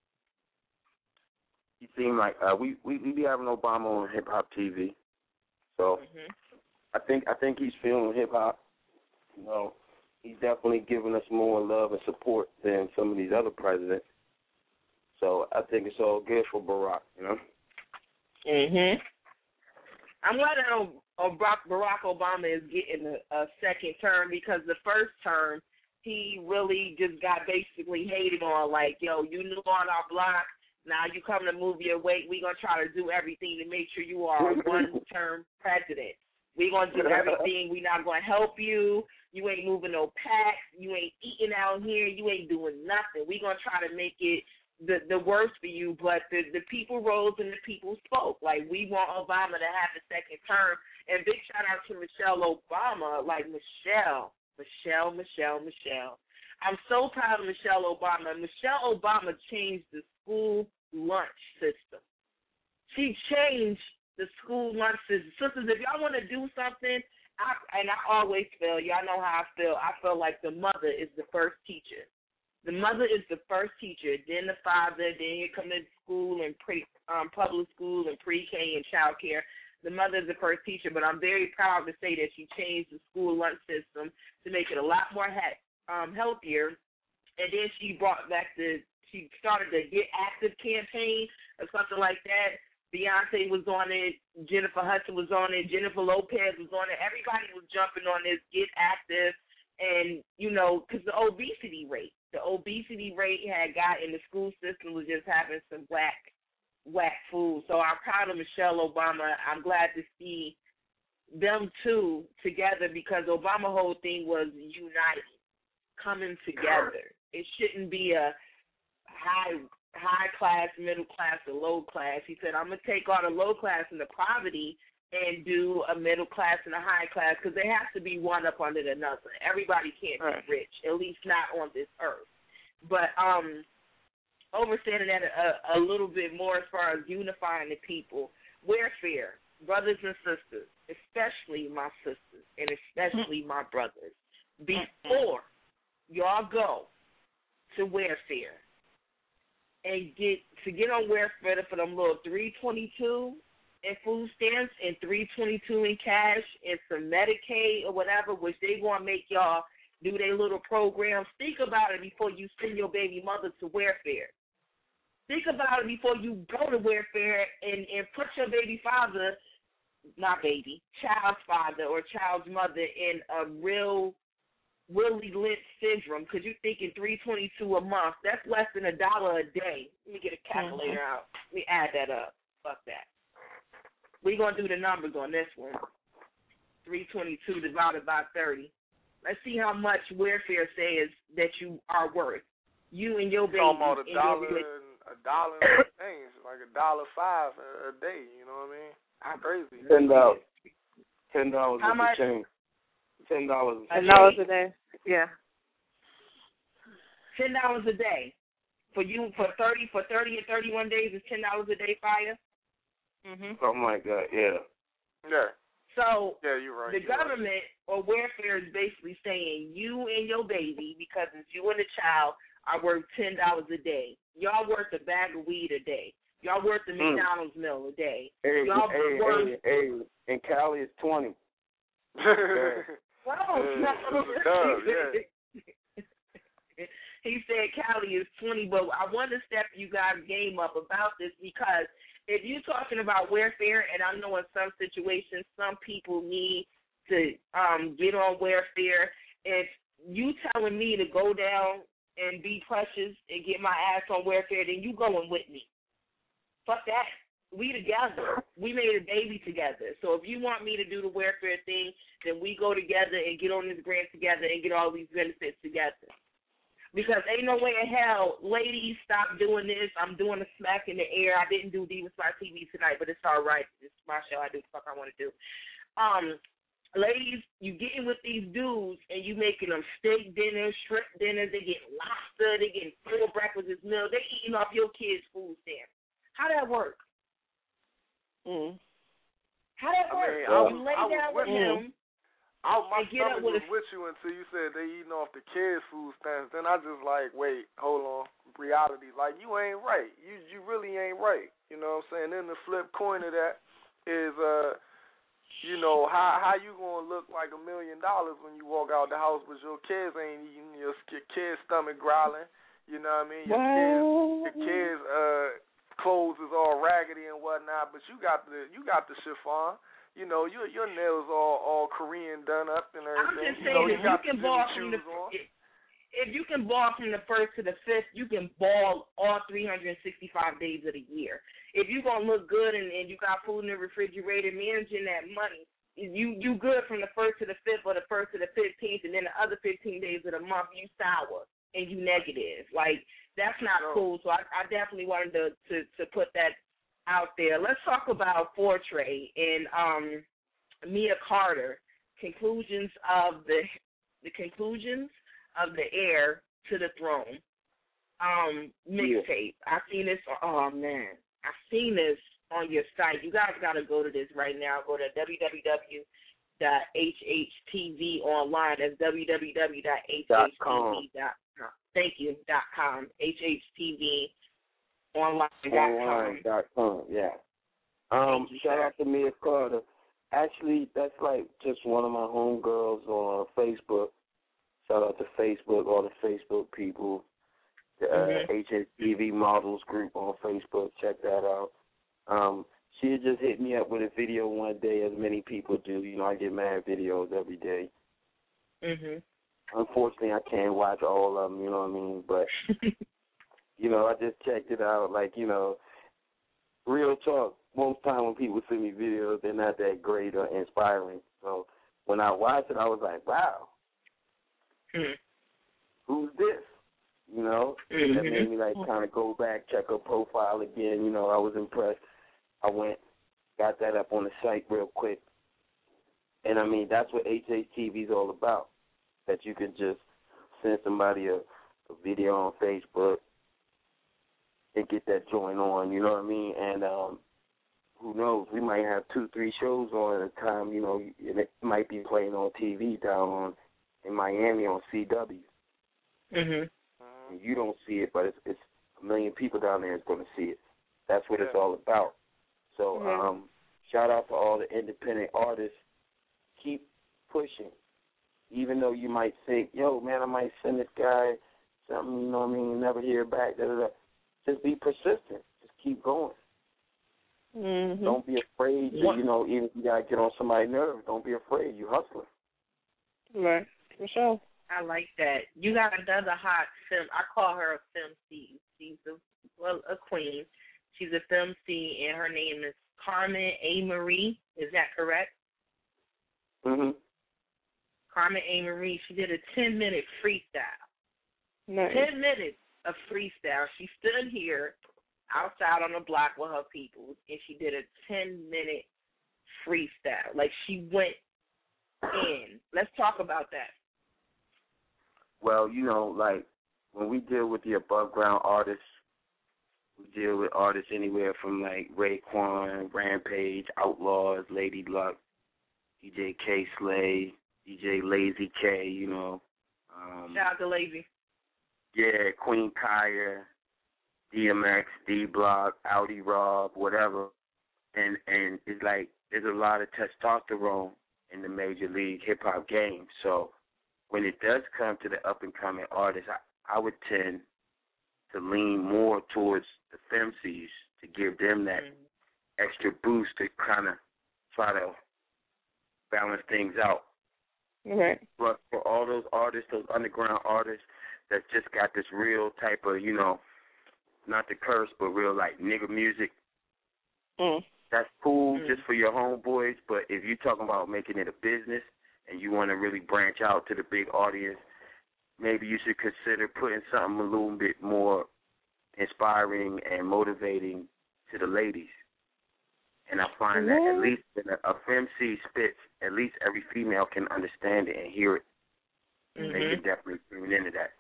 He seemed like uh, we, we we be having Obama on Hip Hop T V, so mm-hmm. I think I think he's feeling hip hop. You know, he's definitely giving us more love and support than some of these other presidents. So I think it's all good for Barack, you know. Mhm. I'm glad that Barack Obama is getting a, a second term because the first term he really just got basically hated on. Like, yo, you knew on our block. Now you come to move your weight. We're gonna try to do everything to make sure you are a one-term president. We're going to do everything. We're not going to help you. You ain't moving no packs. You ain't eating out here. You ain't doing nothing. We're going to try to make it the the worst for you. But the, the people rose and the people spoke. Like, we want Obama to have a second term. And big shout out to Michelle Obama. Like, Michelle, Michelle, Michelle, Michelle. I'm so proud of Michelle Obama. Michelle Obama changed the school lunch system. She changed the school lunch system. Sisters, if y'all want to do something, I, and I always feel, y'all know how I feel, I feel like the mother is the first teacher. The mother is the first teacher, then the father, then you come to school and pre, um, public school and pre-K and child care. The mother is the first teacher, but I'm very proud to say that she changed the school lunch system to make it a lot more he- um, healthier. And then she brought back the, she started the Get Active campaign or something like that. Beyonce was on it, Jennifer Hudson was on it, Jennifer Lopez was on it. Everybody was jumping on this Get Active, and, you know, because the obesity rate, the obesity rate had got in the school system was just having some whack, whack food. So I'm proud of Michelle Obama. I'm glad to see them two together because Obama's whole thing was uniting, coming together. It shouldn't be a high high class, middle class, or low class. He said, I'm going to take all the low class and the poverty and do a middle class and a high class because there has to be one up under another. Everybody can't right. be rich, at least not on this earth. But um, overstanding that a, a little bit more as far as unifying the people, welfare, brothers and sisters, especially my sisters and especially my brothers, before y'all go to welfare, and get to get on welfare for them little three twenty-two in food stamps and three twenty-two in cash and some Medicaid or whatever, which they want to make y'all do their little programs. Think about it before you send your baby mother to welfare. think about it before you go to welfare and, and put your baby father, not baby, child's father or child's mother in a real Willie Lynch syndrome because you're thinking three twenty-two a month. That's less than a dollar a day. Let me get a calculator mm-hmm. out. Let me add that up. Fuck that. We're going to do the numbers on this one. three twenty-two divided by thirty. Let's see how much welfare says that you are worth. You and your baby. Almost a dollar, a dollar and things, like a dollar five a day. You know what I mean? I'm crazy. Ten dollars. Ten dollars. How much? Change. Ten dollars. Ten dollars a day. Yeah. Ten dollars a day for you for thirty for thirty and thirty-one days is ten dollars a day. Fire. Mhm. Something like that. Yeah. Yeah. So yeah, you're right. The you're government right. or welfare is basically saying you and your baby, because it's you and the child, are worth ten dollars a day. Y'all worth a bag of weed a day. Y'all worth a mm. McDonald's meal a day. Hey, Y'all hey, worth. Hey, hey, in Cali it's twenty. Whoa, yeah, no. yeah. He said Cali is twenty, but I want to step you guys' game up about this because if you're talking about welfare, and I know in some situations some people need to um, get on welfare, if you telling me to go down and be precious and get my ass on welfare, then you going with me. Fuck that. We together. We made a baby together. So if you want me to do the welfare thing, then we go together and get on this grant together and get all these benefits together. Because ain't no way in hell, ladies, stop doing this. I'm doing a smack in the air. I didn't do Divas by T V tonight, but it's all right. It's my show. I do the fuck I want to do. Um, ladies, you getting with these dudes and you making them steak dinners, shrimp dinners. They getting lobster. They getting full breakfast meal. They eating off your kids' food stamps. How that work? Mm. How that work? I mean, I, I you lay down with him. I, my and get up stomach with was a, with you until you said they eating off the kids' food stamps. Then I just like, wait, hold on. Reality, like, you ain't right. You you really ain't right. You know what I'm saying? Then the flip coin of that is, uh, you know, how how you gonna look like a million dollars when you walk out the house, but your kids ain't eating, your, your kids' stomach growling. You know what I mean? Your what? kids, your kids' uh, clothes is all raggedy and whatnot, but you got the you got the chiffon. You know, your your nails all all Korean done up and everything. I'm just you know, saying, you if got you can the ball Jimmy from the on. if you can ball from the first to the fifth, you can ball all three hundred sixty-five days of the year. If you gonna look good and, and you got food in the refrigerator, managing that money, you you good from the first to the fifth or the first to the fifteenth, and then the other fifteen days of the month you sour and you negative. Like, that's not no. cool. So I, I definitely wanted to, to to put that out there. Let's talk about Fortray and um. Mia Carter, conclusions of the the conclusions of the heir to the throne. Um, mixtape. I seen this. Oh man, I seen this on your site. You guys gotta go to this right now. Go to w w w dot h h t v online. That's w w w dot h h t v dot com. Thank you. Dot com. H H T V online dot com. Yeah. Um. You, shout sir. out to Mia Carter. Actually, that's like just one of my homegirls on Facebook. Shout out to Facebook, all the Facebook people, the uh, mm-hmm. H H T V Models group on Facebook. Check that out. Um, she had just hit me up with a video one day, as many people do. You know, I get mad videos every day. Mhm. Unfortunately, I can't watch all of them. You know what I mean? But you know, I just checked it out. Like, you know, real talk. Most time when people send me videos, they're not that great or inspiring. So when I watched it, I was like, wow, mm-hmm. who's this? You know, mm-hmm. that made me like kind of go back, check her profile again. You know, I was impressed. I went, got that up on the site real quick. And, I mean, that's what H H T V is all about, that you can just send somebody a, a video on Facebook and get that joint on, you know what I mean? And, um, who knows, we might have two, three shows on at a time, you know, and it might be playing on T V down on in Miami on C W. Mhm. And you don't see it, but it's, it's a million people down there is going to see it. That's what yeah. it's all about. So mm-hmm. um, shout out to all the independent artists. Keep pushing. Even though you might think, yo, man, I might send this guy something, you know what I mean, never hear back, da, da, da. just be persistent. Just keep going. Mm-hmm. Don't be afraid to, you know, even if you got to get on somebody's nerves, don't be afraid. You hustling. Right. For sure. I like that. You got another hot fem. I call her a femc. She's a, well, a queen. She's a femc, and her name is Carmen A. Marie. Is that correct? Mm-hmm. Carmen A. Marie. She did a ten-minute freestyle. Nice. Ten minutes of freestyle. She stood here outside on the block with her people, and she did a ten-minute freestyle. Like, she went in. Let's talk about that. Well, you know, like, when we deal with the above-ground artists, we deal with artists anywhere from, like, Raekwon, Rampage, Outlaws, Lady Luck, D J K Slay, D J Lazy K, you know. Um, Shout out to Lazy. Yeah, Queen Kaya, D M X, D-Block, Audi Rob, whatever. And and it's like there's a lot of testosterone in the major league hip-hop game. So when it does come to the up-and-coming artists, I, I would tend to lean more towards the femcs to give them that mm-hmm. extra boost to kind of try to balance things out. Right. But for all those artists, those underground artists that just got this real type of, you know, not the curse, but real like nigga music, mm. that's cool mm. just for your homeboys. But if you're talking about making it a business and you want to really branch out to the big audience, maybe you should consider putting something a little bit more inspiring and motivating to the ladies. And I find mm-hmm. that at least when a, a femc spits, at least every female can understand it and hear it. Mm-hmm. They can definitely tune into that.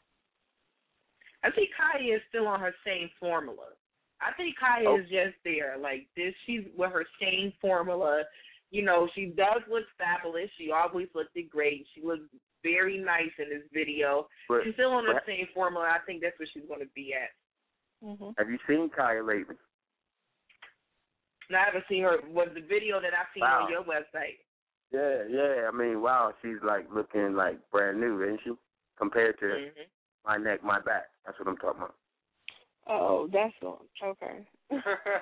I think Kaya is still on her same formula. I think Kaya oh. is just there. Like this, she's with her same formula. You know, she does look fabulous. She always looked great. She looks very nice in this video. But, she's still on but, the same formula. I think that's where she's going to be at. Mm-hmm. Have you seen Kaya lately? No, I haven't seen her. Was the video that I've seen wow. on your website? Yeah, yeah. I mean, wow, she's like looking like brand new, isn't she? Compared to mm-hmm. My Neck, My Back. That's what I'm talking about. Oh, that's one. Okay. yeah.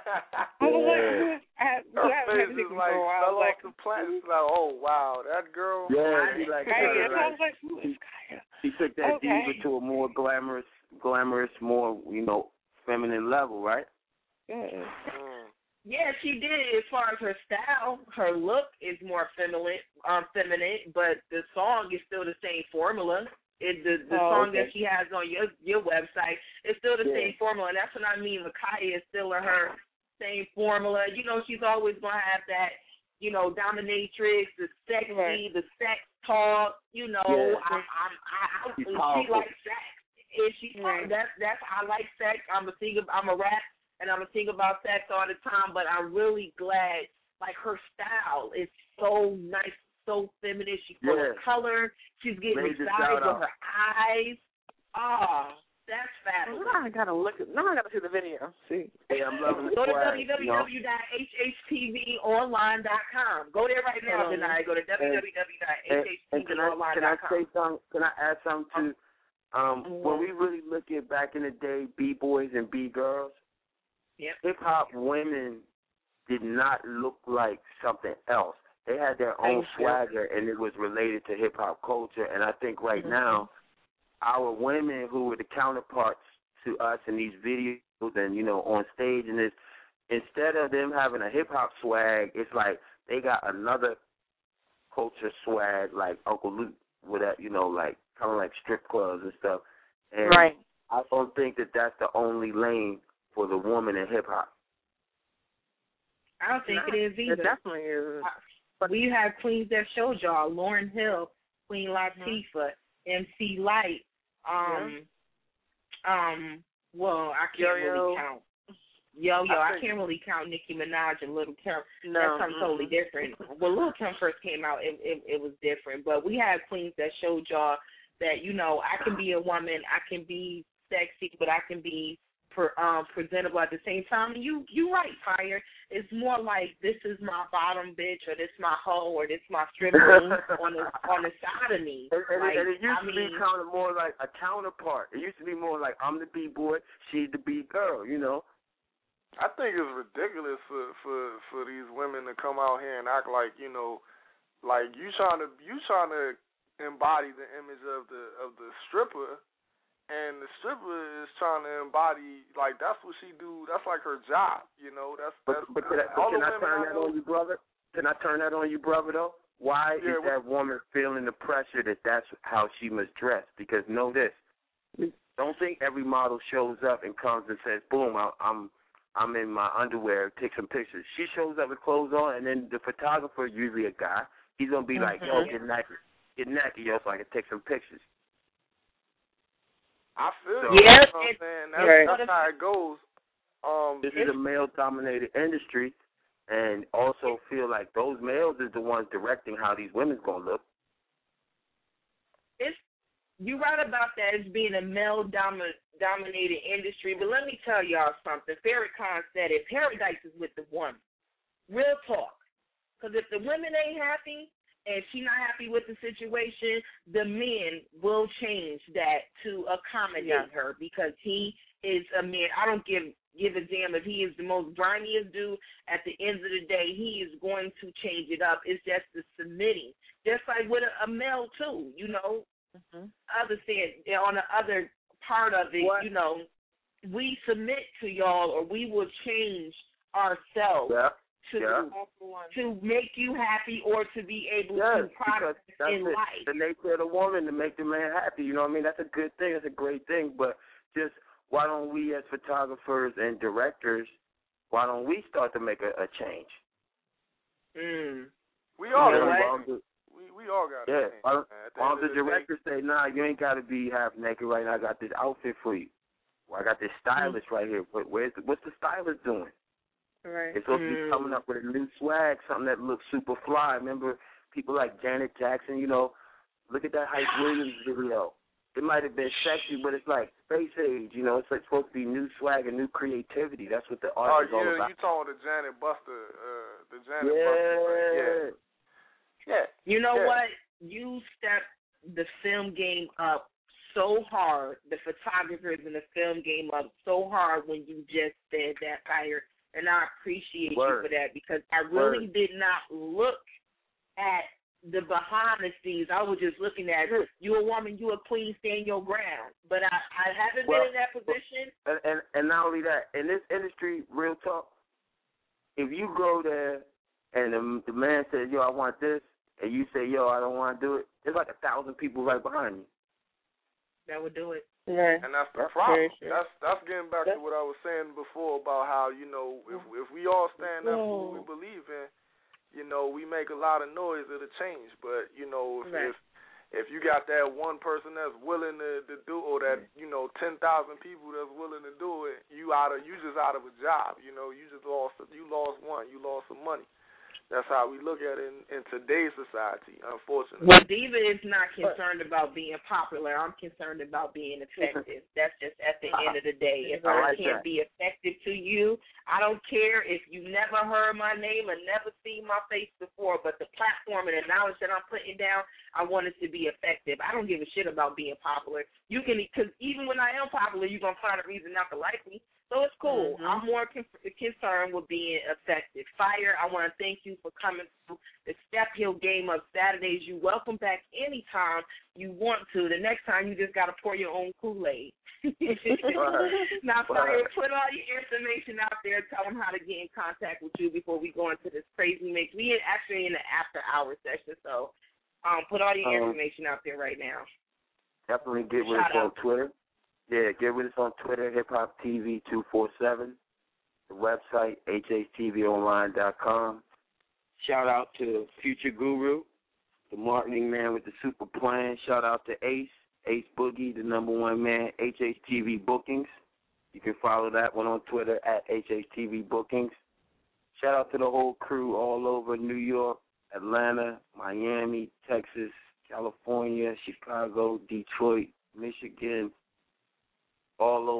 I was like, I, her I face is like fell off like, the planet. It's like, oh wow, that girl. Yeah, she like. Kaya. Like, I was like, who is Kaya? She took that okay. diva to a more glamorous, glamorous, more you know, feminine level, right? Yeah. Mm. Yeah, she did. As far as her style, her look is more feminine, um, feminine, but the song is still the same formula. It, the the oh, song okay. that she has on your your website is still the yeah. same formula, and that's what I mean. Makaya is still in her same formula. You know, she's always gonna have that, you know, dominatrix, the sexy, right. the sex talk. You know, yeah. I'm, I'm, I, I, She's she powerful. likes sex. And she right. that's that's I like sex. I'm a singer. I'm a rap. And I'm going to think about sex all the time, but I'm really glad, like, her style is so nice, so feminine. She's full yeah. of color. She's getting Major excited with out. her eyes. Oh, that's fabulous. Now I got to look at, now I got to see the video. See. Yeah, I'm loving the Go to swag, w w w dot h h t v online dot com. Go there right now, um, Denai. Go to w w w dot h h t v online dot com. Can I say something? Can I add something to, um, mm-hmm. when we really look at back in the day, B-boys and B-girls, Yep. hip-hop women did not look like something else. They had their own swagger, and it was related to hip-hop culture. And I think right mm-hmm. now, our women who were the counterparts to us in these videos and, you know, on stage and this, instead of them having a hip-hop swag, it's like they got another culture swag like Uncle Luke with that, you know, like kind of like strip clubs and stuff. And right. I don't think that that's the only lane for the woman in hip hop. I don't think no, it is either. It definitely is. But we have queens that showed y'all: Lauryn Hill, Queen Latifah, mm-hmm. M C Lyte. Um, yeah. um. Well, I can't Yo-yo. really count. Yo, yo, I, I can't really count Nicki Minaj and Lil' Kim. No, That's something mm-hmm. totally different. When Lil' Kim first came out, it, it it was different. But we had queens that showed y'all that, you know, I can be a woman, I can be sexy, but I can be per, um, presentable at the same time. And you you right, Fire. It's more like this is my bottom bitch, or this my hoe, or this my stripper on the on the side of me. And, and, like, and it used I to mean, be kind of more like a counterpart. It used to be more like I'm the B boy, she's the B girl. You know. I think it's ridiculous for, for, for these women to come out here and act like, you know, like you trying to you trying to embody the image of the of the stripper, and the stripper is trying to embody, like, that's what she do. That's like her job, you know. That's that's. But, but can I, but can I turn that on you, brother? Can I turn that on you, brother? Though, why yeah, is that woman feeling the pressure that that's how she must dress? Because know this, don't think every model shows up and comes and says, "Boom, I, I'm." I'm in my underwear, take some pictures." She shows up with clothes on, and then the photographer, usually a guy, he's going to be mm-hmm. like, yo, get naked. Get naked, yo, so I can take some pictures. I feel so, you. Yeah, you know what I'm saying? That's, right. that's how it goes. Um, this is a male-dominated industry, and also feel like those males is the ones directing how these women's going to look. It's You're right about that as being a male-dominated dominated industry, but let me tell y'all something. Farrakhan said it, paradise is with the woman. Real talk. Because if the women ain't happy and she not happy with the situation, the men will change that to accommodate yeah. her, because he is a man. I don't give give a damn if he is the most grimiest dude. At the end of the day, he is going to change it up. It's just the submitting. Just like with a, a male, too, you know. Mm-hmm. Other said, on the other part of it, what? you know, we submit to y'all, or we will change ourselves yeah. to yeah. to make you happy, or to be able yes, to progress in it. life. The nature of the woman to make the man happy. You know what I mean? That's a good thing. That's a great thing. But just why don't we, as photographers and directors, why don't we start to make a, a change? Mm. We all you know know, We we all got yeah. Change, why don't, why don't the, the director say, nah, you ain't got to be half naked right now. I got this outfit for you. Well, I got this stylist mm-hmm. right here. What, where's the, what's the stylist doing? Right. It's supposed mm. to be coming up with a new swag, something that looks super fly. Remember people like Janet Jackson, you know, look at that Hype Williams video. It might have been sexy, but it's like space age, you know. It's like supposed to be new swag and new creativity. That's what the art oh, is all yeah, about. Oh, you talking the Janet Buster, uh, the Janet yeah. Buster. Yeah. Yeah. You know yeah. what? You stepped the film game up so hard, the photographers in the film game up so hard when you just said that, Fire, and I appreciate Word. you for that, because I really Word. did not look at the behind the scenes. I was just looking at you a woman, you a queen, stand your ground. But I, I haven't well, been in that position. And, and and not only that, in this industry, real talk, if you go there and the, the man says, yo, I want this, and you say, yo, I don't want to do it, there's like a thousand people right behind you. That would do it. Yeah. And that's the problem. Sure. That's that's getting back that's, to what I was saying before about how, you know, if if we all stand up for what we believe in, you know, we make a lot of noise, it'll change. But, you know, if right. if, if you got that one person that's willing to, to do, or that, you know, ten thousand people that's willing to do it, you out of you just out of a job. You know, you just lost you lost one, you lost some money. That's how we look at it in, in today's society, unfortunately. Well, Diva is not concerned about being popular. I'm concerned about being effective. That's just at the end of the day. If I, I like can't that. be effective to you, I don't care if you never heard my name or never seen my face before, but the platform and the knowledge that I'm putting down, I want it to be effective. I don't give a shit about being popular. You can, because even when I am popular, you're going to find a reason not to like me. So it's cool. Mm-hmm. I'm more con- concerned with being effective. Fire, I want to thank you for coming to the Step Hill Game of Saturdays. You welcome back anytime you want to. The next time you just got to pour your own Kool-Aid. right. Now, right. Fire, put all your information out there. Tell them how to get in contact with you before we go into this crazy mix. We are actually in the after-hour session, so um, put all your um, information out there right now. Definitely get with us on Twitter. Yeah, get with us on Twitter, Hip Hop T V two four seven. The website, H H T V online dot com. Shout out to Future Guru, the marketing man with the super plan. Shout out to Ace, Ace Boogie, the number one man, H H T V Bookings. You can follow that one on Twitter at H H T V Bookings. Shout out to the whole crew all over New York, Atlanta, Miami, Texas, California, Chicago, Detroit, Michigan, all over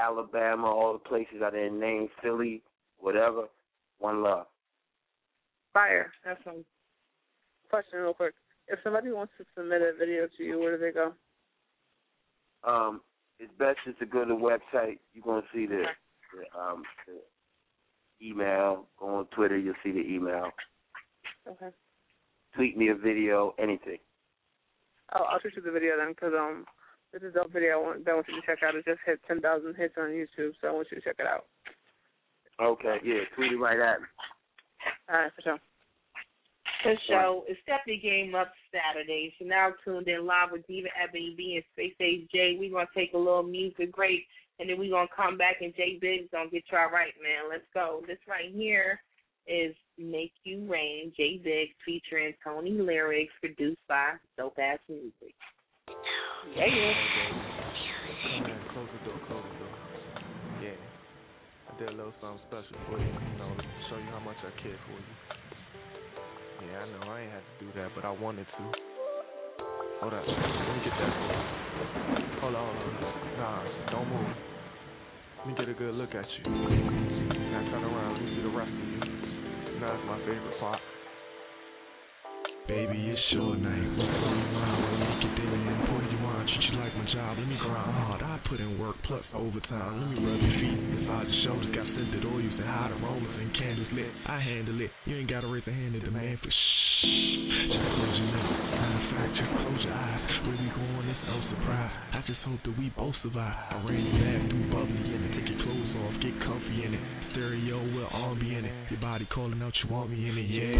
Alabama, all the places I didn't name, Philly, whatever. One love. Fire. Have some question real quick. If somebody wants to submit a video to you, where do they go? Um, it's best just to go to the website. You're going to see the, the, um, the email. Go on Twitter, you'll see the email. Okay. Tweet me a video, anything. Oh, I'll shoot you the video then, because um, this is a video I want, that I want you to check out. It just hit ten thousand hits on YouTube, so I want you to check it out. Okay, yeah, tweet it right at me. All right, for sure. The show is Stephanie Game Up Saturday. So now tuned in live with Diva Ebony B and Space Age J. We're going to take a little music break, and then we're going to come back, and J Biggs going to get y'all right, man. Let's go. This right here is Make You Rain, J Biggs featuring Tony Lyrics, produced by Dope Ass Music. Yeah, yeah. Come in, close the door, close the door. Yeah. I did a little something special for you, you know, to show you how much I care for you. Yeah, I know I ain't had to do that, but I wanted to. Hold up, let me get that for you. Hold on, hold on. Nah, don't move. Let me get a good look at you. Now turn around, let me see the rest of you. Now that's my favorite part. Baby, it's your night. What's on your mind? We'll make it dinner and pour you wine. Treat you like my job. Let me grind hard. I put in work plus overtime. Let me rub your feet inside your shoulders. Got scented oils and hot aromas and candles lit. I handle it. You ain't gotta raise a hand to demand for shh. Just close your lips. Matter of fact, just close your eyes. Where we going? It's no surprise. I just hope that we both survive. I ran you back through bubbly in it. Take your clothes off. Get comfy in it. Stereo, we'll all be in it. Your body calling out, you want me in it, yeah.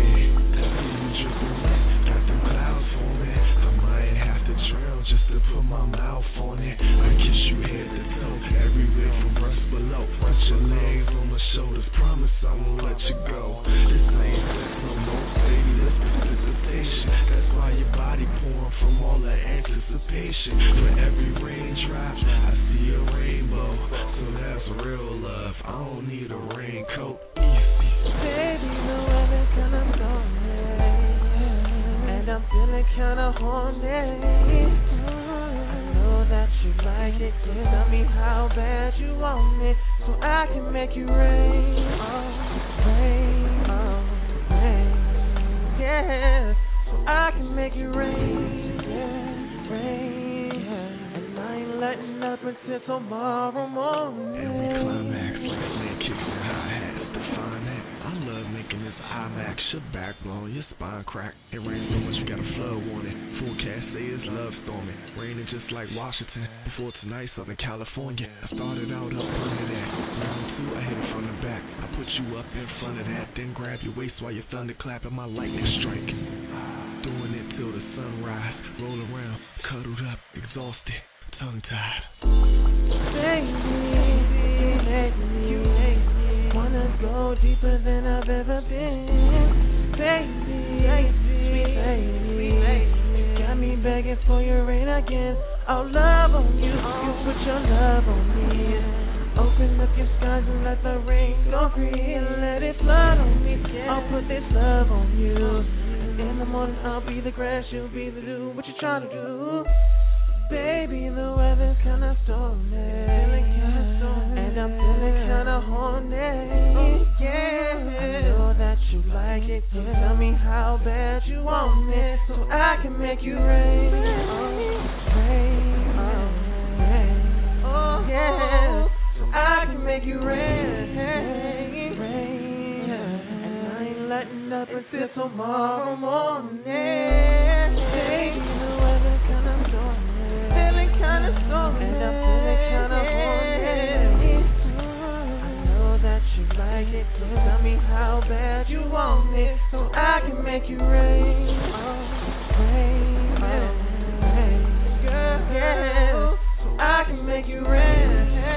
Got them clouds forming. I might have to drown just to put my mouth on it. I kiss you head to toe, everywhere from breast below. Rest your legs on my shoulders. Promise I won't let you go. This ain't sex no more, baby. This precipitation. That's why your body pouring from all that anticipation. For every raindrop, I see a rainbow. So that's real love. I don't need a raincoat. Easy. Baby, the weather's kinda stormy, and I'm feeling kinda horny. I know that you like it, so tell me how bad you want it, so I can make you rain, oh, rain, oh, rain, yeah, so I can make you rain, yeah, rain, yeah. And I ain't letting up until tomorrow morning. Every climax like snake kicks and hi-hats, define that. I love making this IMAX, your backbone, your spine crack. It rains so much you got a flood warning. Forecast say it's love storming, raining just like Washington. Before tonight, Southern California. I started out up under that. Round two, I hit it from the back. I put you up in front of that, then grab your waist while you're thunderclapping my lightning strike. Doing it till the sunrise. Roll around, cuddled up, exhausted, tongue-tied. Baby, baby, you make me wanna go deeper than I've ever been. Baby, sweet baby, you got me begging for your rain again. I'll love on you, you put your love on me. Open up your skies and let the rain go free and let it flood on me. I'll put this love on you. And in the morning I'll be the grass, you'll be the dew. What you trying to do? Baby, the weather's kinda stormy, and I'm feeling kinda horny. Oh, yeah, I know that you like it, so tell me how bad you want it, so I can make you rain. Oh, rain, oh, rain, oh, yeah, so I can make you rain, rain, and I ain't letting up until tomorrow morning. Baby, the weather's kinda stormy, feeling kinda stormy, and I'm feeling kinda horny. I know that you like it, so tell me how bad you want it, so I can make you rain. Oh, rain, oh, rain, girl, yeah, so I can make you rain,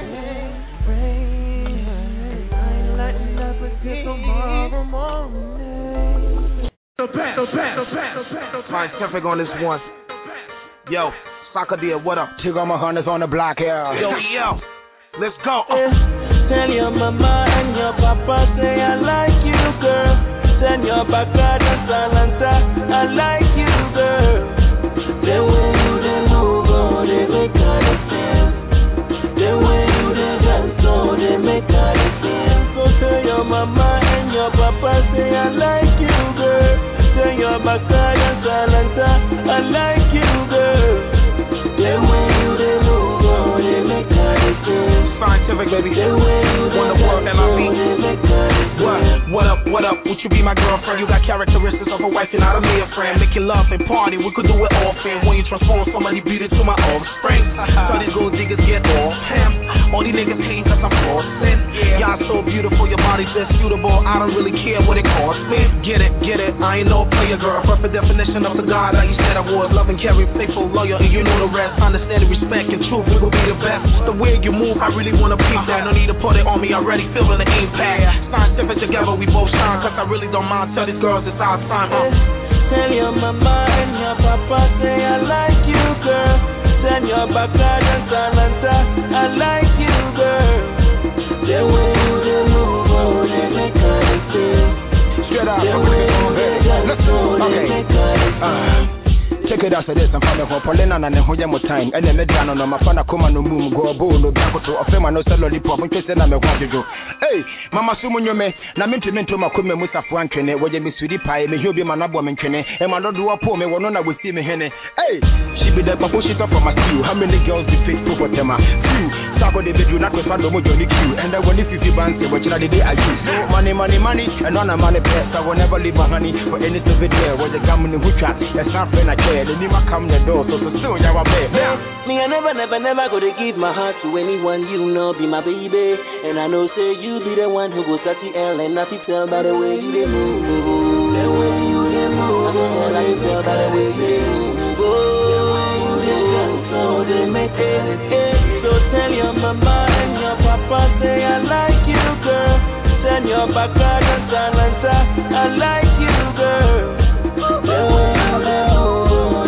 rain, and I ain't letting up until tomorrow morning. So back, so back, so back, so back, so back. Scientific on this one. Yo. Soccer deal, what up? Two on my hunters on the block here. Yo, yo, let's go. Uh. Tell your mama and your papa say I like you, girl. Send your baka dance Atlanta, I like you, girl. The way you dey move, oh, they make kind of sense. The way you dey dance, Scientific, baby. Wonder World, L R B. What? What up? What up? Would you be my girlfriend? You got characteristics of a wife and not a mere friend. Making love and party, we could do it often. When you transform somebody, beat it to my offspring. So these gold diggers get off him. All these niggas hate cause I'm flossing. Y'all so beautiful, your body's just suitable. I don't really care what it costs me. Get it, get it. I ain't no player, girl. Perfect definition of the God that you said I was. Love and carry, faithful, loyal, and you know the rest. Understanding, respect, and truth, we gon' be the best. The way you move, I really wanna peep that. No need to put it on me, already feeling the impact. Scientific together, we both shine. Cause I really don't mind. Tell these girls it's our time, huh? Tell your mama and your papa say I like you, girl. Send your backyard and Salanta, I like you, girl. The way you move, oh, they make I feel. Straight up, the way you dance, oh, they make I feel. Check it out, so this I'm from the Polena and the Hoyamo time. And then the Jano, my father come on the moon, go bone, no Bianco, or Fema, no salary pop, and Christian, I'm a want to do. Hey, Mama Sumun, you may, Naminto my women with a Frank, where you be sweetie pie, may you be my woman, and my Lord do a poor me, one will see me, Henny. Hey, she be the push it up from my stew. How many girls be faithful for them? Few, Sabo, they do not with Pando Johnny Q, and I want if you bank, what you the day I use. Money, money, money, and on a money press, I will never leave my honey for any to video, where the gammon who trap, that's not when I care. The Nima come the door, so so soon you are babe. Me, I never, never, never gonna give my heart to anyone you know be my baby. And I know say you be the one who goes at the L and I can tell by the way you dey move. The way you dey move, I can tell by the way you dey move. The way you dey dance, so they make it. So tell your mama and your papa say I like you, girl. Send your backyard and Salanta, I like you, girl. The way you dey move.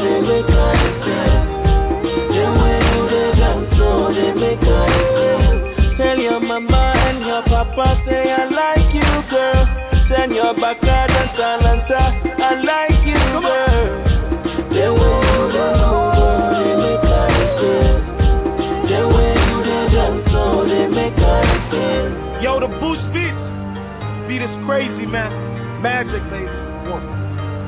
Tell your mama and your papa say I like you, girl. Send your backyard and Salanta, I like you, girl. The way you dey move, they make I feel. The way you dey dance, so they make I feel. Yo, the Boost beats, beat is crazy, man. Magic, baby. Whoa.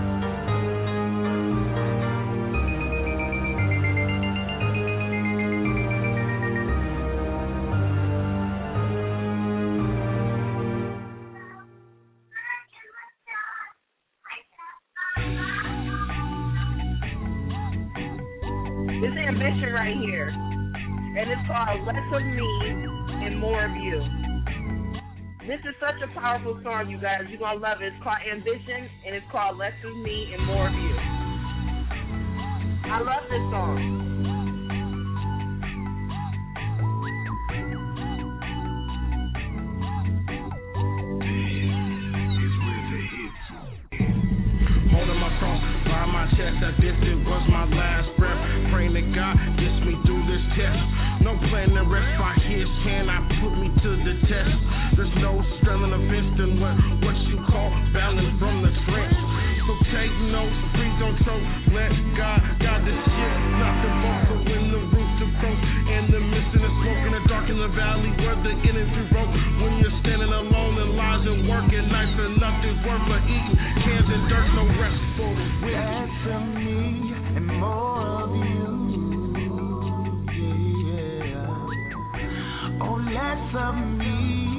This Ambition right here, and it's called Less of Me and More of You. This is such a powerful song, you guys. You're going to love it. It's called Ambition, and it's called Less of Me and More of You. I love this song. Chest, that this it was my last breath. Praying that God gets me through this test. No plan to rest by His hand, I put me to the test. There's no straddling a fence than what, what you call balance from the trench. So take notes, please don't choke. Let God guide this shit. Not the vocal when the roof to croak. And the mist and the smoke in the dark in the valley where the energy broke. When you're standing alone and lies and working nights and nothing's worth for eating. Cans and dirt, no rest for less of me and more of you. Yeah. Oh, less of me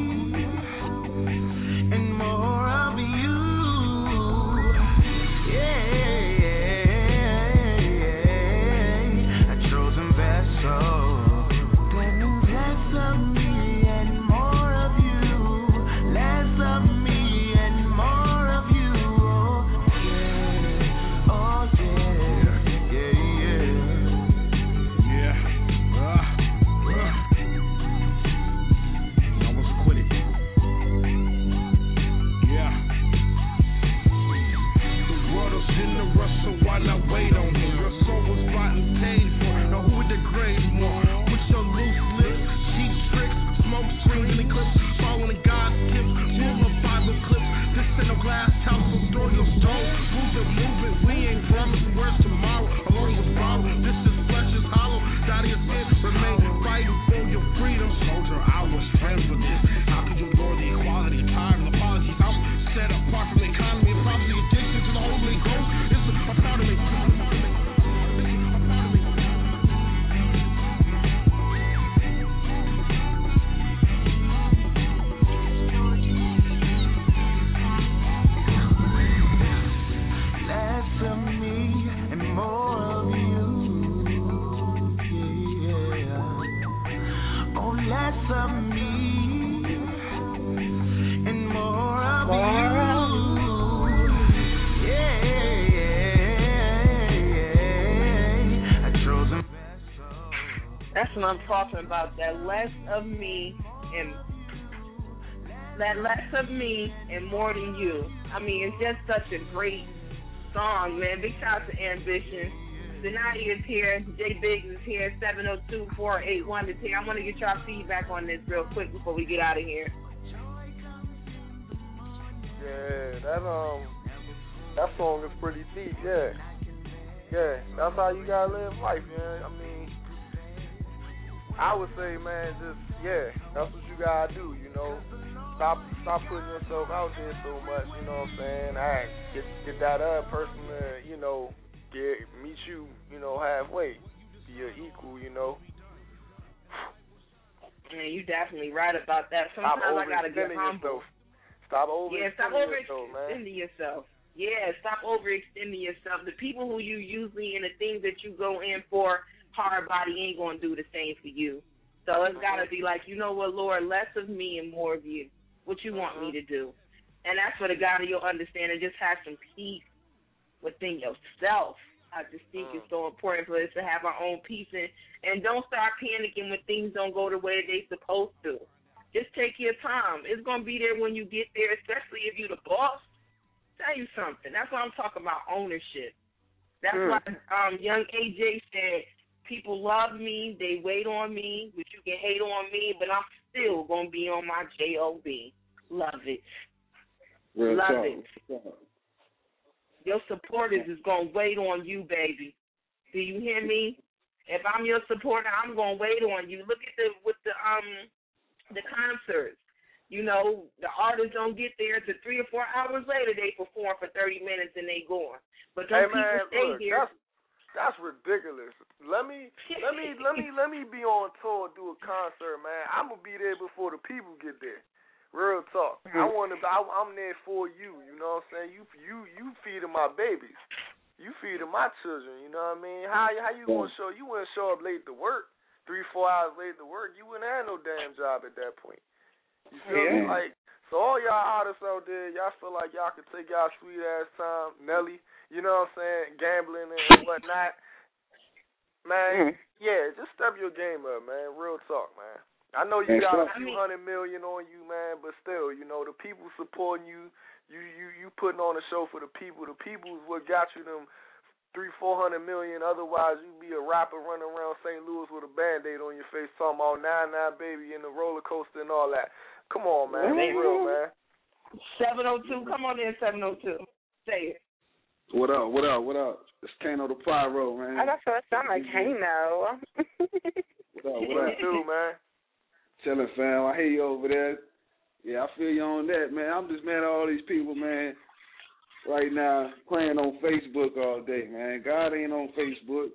and more of you. Yeah. A chosen vessel. That means less of me and more of you. Less of me and more of you. what I'm talking about. That less of me and that less of me and more than you. I mean, it's just such a great song, man. Big shout out to Ambition. Zanati is here. J Biggs is here. seven oh two, four eight one is here. I want to get y'all feedback on this real quick before we get out of here. Yeah, that um, that song is pretty deep. Yeah, yeah, that's how you gotta live life, man. I mean, I would say, man, just yeah, that's what you gotta do. You know, stop, stop putting yourself out there so much. You know what I'm saying? I get get that other person to, you know, get meet you, you know, halfway, be your equal. You know. Man, you definitely right about that. Sometimes I gotta get humble. Yourself. Stop overextending yeah, stop overextending yourself, yourself. Yeah, stop overextending yourself. The people who you usually and the things that you go in for, hard body ain't gonna do the same for you. So it's gotta be like, you know what, Lord, less of me and more of you. What you want me to do, and that's for the God of your understanding. Just have some peace within yourself. I just think it's so important for us to have our own peace and and don't start panicking when things don't go the way they supposed to. Just take your time. It's going to be there when you get there, especially if you're the boss. Tell you something. That's why I'm talking about ownership. That's mm. why um, young A J said, people love me, they wait on me, but you can hate on me, but I'm still going to be on my J O B. Love it. Real love talk. it. Your supporters is going to wait on you, baby. Do you hear me? If I'm your supporter, I'm going to wait on you. Look at the, with the, um, the concerts. You know, the artists don't get there until three or four hours later. They perform for thirty minutes and they gone. But those hey, people man, stay look, here. That's, that's ridiculous. Let me, let me, let me, let me be on tour, do a concert, man. I'm gonna be there before the people get there. Real talk. Mm-hmm. I want to. I'm there for you. You know what I'm saying? You, you, you feeding my babies. You feeding my children. You know what I mean? How, how you gonna show? You wouldn't show up late to work. Three, four hours late to work, you wouldn't have no damn job at that point. You feel yeah. me? Like, so all y'all artists out there, y'all feel like y'all can take y'all sweet ass time, Nelly, you know what I'm saying, gambling and whatnot. Man, mm. yeah, just step your game up, man. Real talk, man. I know you got a few hundred million on you, man, but still, you know, the people supporting you, you, you, you putting on a show for the people. The people is what got you them three, four hundred million. Otherwise, you'd be a rapper running around Saint Louis with a Band-Aid on your face talking about nine nine baby and the roller coaster and all that. Come on, man. Be real, man. seven oh two. Come on in, seven oh two. Say it. What up, what up, what up? It's Kano the Pyro, man. I got to sound like Kano. What up, what up? too, man. Chillin', fam. I hear you over there. Yeah, I feel you on that, man. I'm just mad at all these people, man. Right now, playing on Facebook all day, man. God ain't on Facebook.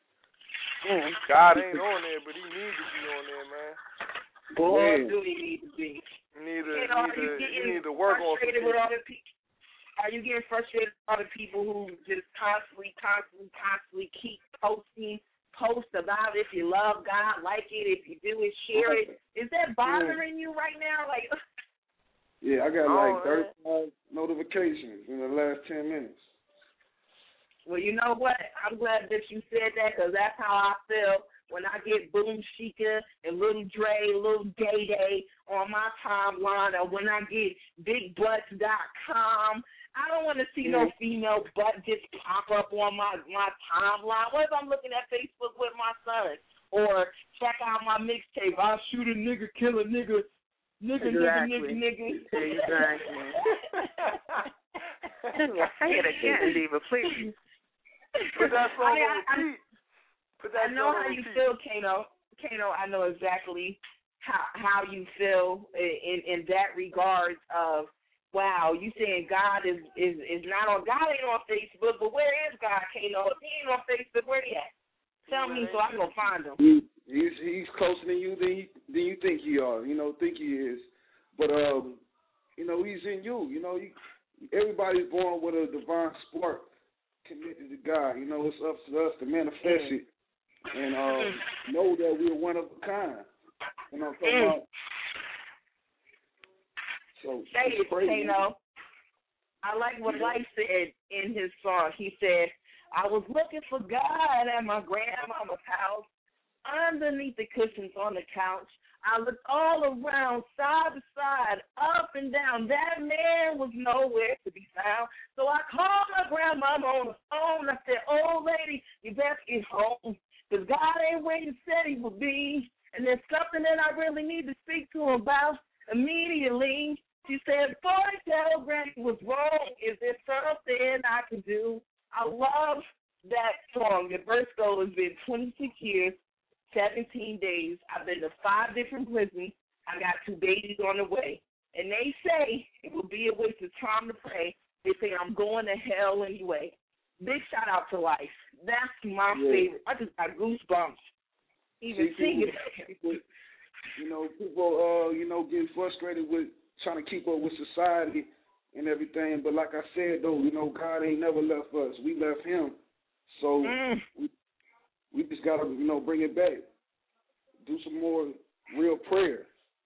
Mm, God ain't on there, but he needs to be on there, man. Boy, yeah. do he need to be. You need to, you know, need to, you need to work on some with all the people. Are you getting frustrated with all the people who just constantly, constantly, constantly keep posting, post about if you love God, like it, if you do it, share it. Is that bothering yeah. you right now? Like. Yeah, I got oh, like thirty-five man. notifications in the last ten minutes. Well, you know what? I'm glad that you said that because that's how I feel when I get Boom Chica and Little Dre, Little Day Day on my timeline, or when I get big butts dot com. I don't want to see mm-hmm. no female butt just pop up on my, my timeline. What if I'm looking at Facebook with my son? Or check out my mixtape. I'll shoot a nigga, kill a nigga. Nigga, exactly. nigga, nigga, nigga. Exactly. Say it again, Diva, please. Put that song I mean, on repeat. Put that I know song how on you repeat. feel, Kano. Kano, I know exactly how how you feel in in that regards of, wow, you saying God is, is, is not on, God ain't on Facebook, but where is God, Kano? If he ain't on Facebook, where he at? Tell me so I can go find him. He, he's he's closer than you than, he, than you think he are. You know, think he is. But um, you know, he's in you. You know, he, everybody's born with a divine spark connected to God. You know, it's up to us to manifest mm. it and uh, know that we're one of a kind. You know what I'm talking mm. about? So say it, Kano. I like what Life said in his song. He said, I was looking for God at my grandmama's house. underneath the cushions on the couch. I looked all around, side to side, up and down. That man was nowhere to be found. So I called my grandmama on the phone. I said, old lady, you better get home, because God ain't where you said he would be. And there's something that I really need to speak to him about immediately. She said, before I tell Granny what's wrong, is there something I can do? I love that song. The verse goal has been twenty-six years, seventeen days. I've been to five different prisons. I got two babies on the way. And they say it will be a waste of time to pray. They say I'm going to hell anyway. Big shout out to Life. That's my yeah. favorite. I just got goosebumps even singing it. You know, people, uh, you know, get frustrated with trying to keep up with society and everything. But like I said, though, you know, God ain't never left us. We left him. So mm. we, we just got to, you know, bring it back. Do some more real prayer.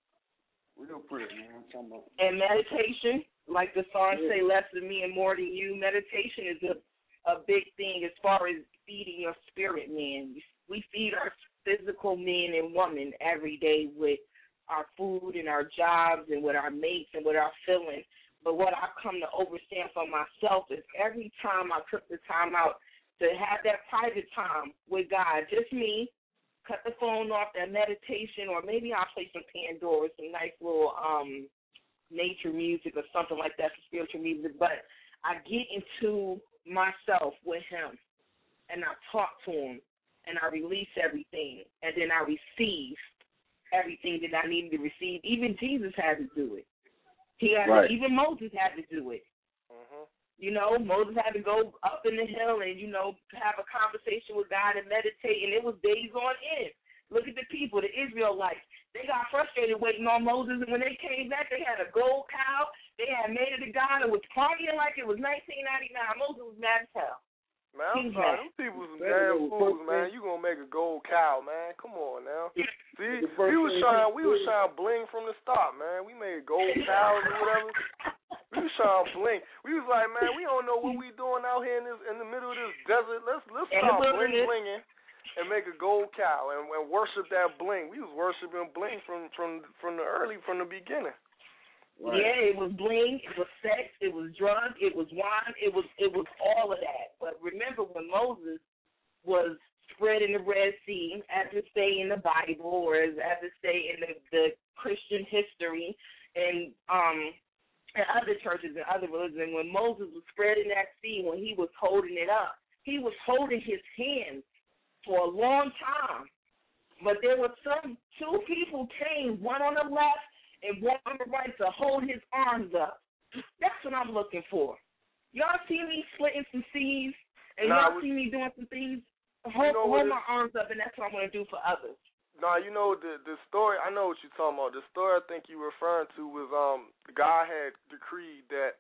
Real prayer, man. I'm talking about. And meditation, like the song yeah. say, less than me and more than you. Meditation is a, a big thing as far as feeding your spirit, man. We feed our physical men and women every day with our food and our jobs and with our mates and with our feelings. But what I've come to understand for myself is every time I took the time out to have that private time with God, just me, cut the phone off, that meditation, or maybe I'll play some Pandora, some nice little um, nature music or something like that, some spiritual music. But I get into myself with him, and I talk to him, and I release everything, and then I receive everything that I needed to receive. Even Jesus had to do it. He had right. to, even Moses had to do it. Mm-hmm. You know, Moses had to go up in the hill and, you know, have a conversation with God and meditate, and it was days on end. Look at the people, the Israelites. They got frustrated waiting on Moses, and when they came back, they had a gold cow. They had made it to God and was partying like it was nineteen ninety-nine. Moses was mad as hell. Man, I'm sorry, them people some damn fools, man. You gonna make a gold cow, man? Come on now. See, we was trying, we was trying to bling from the start, man. We made gold cows or whatever. We was trying to bling. We was like, man, we don't know what we doing out here in this, in the middle of this desert. Let's let's start bling blinging and make a gold cow and, and worship that bling. We was worshiping bling from from from the early from the beginning. Right. Yeah, it was bling, it was sex, it was drugs, it was wine, it was it was all of that. But remember when Moses was spreading the Red Sea, as it say in the Bible, or as, as it say in the, the Christian history and um and other churches and other religions, when Moses was spreading that sea, when he was holding it up, he was holding his hand for a long time. But there were some two people came, one on the left and one on the right, to hold his arms up. That's what I'm looking for. Y'all see me splitting some seas, and nah, y'all see me doing some things. Hold, you know hold my arms up, and that's what I'm going to do for others. No, nah, you know, the the story, I know what you're talking about. The story I think you're referring to was um God had decreed that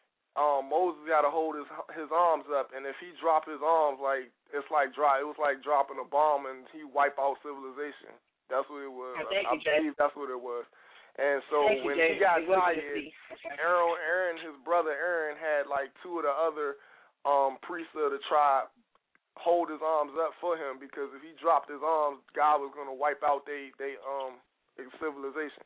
um Moses got to hold his his arms up, and if he dropped his arms, like it's like dry. It was like dropping a bomb, and he wipe out civilization. That's what it was. Oh, thank I, you, I believe that's what it was. And so Thank when you, he got it tired, Aaron, Aaron, his brother Aaron, had like two of the other um, priests of the tribe hold his arms up for him, because if he dropped his arms, God was going to wipe out they they um civilization.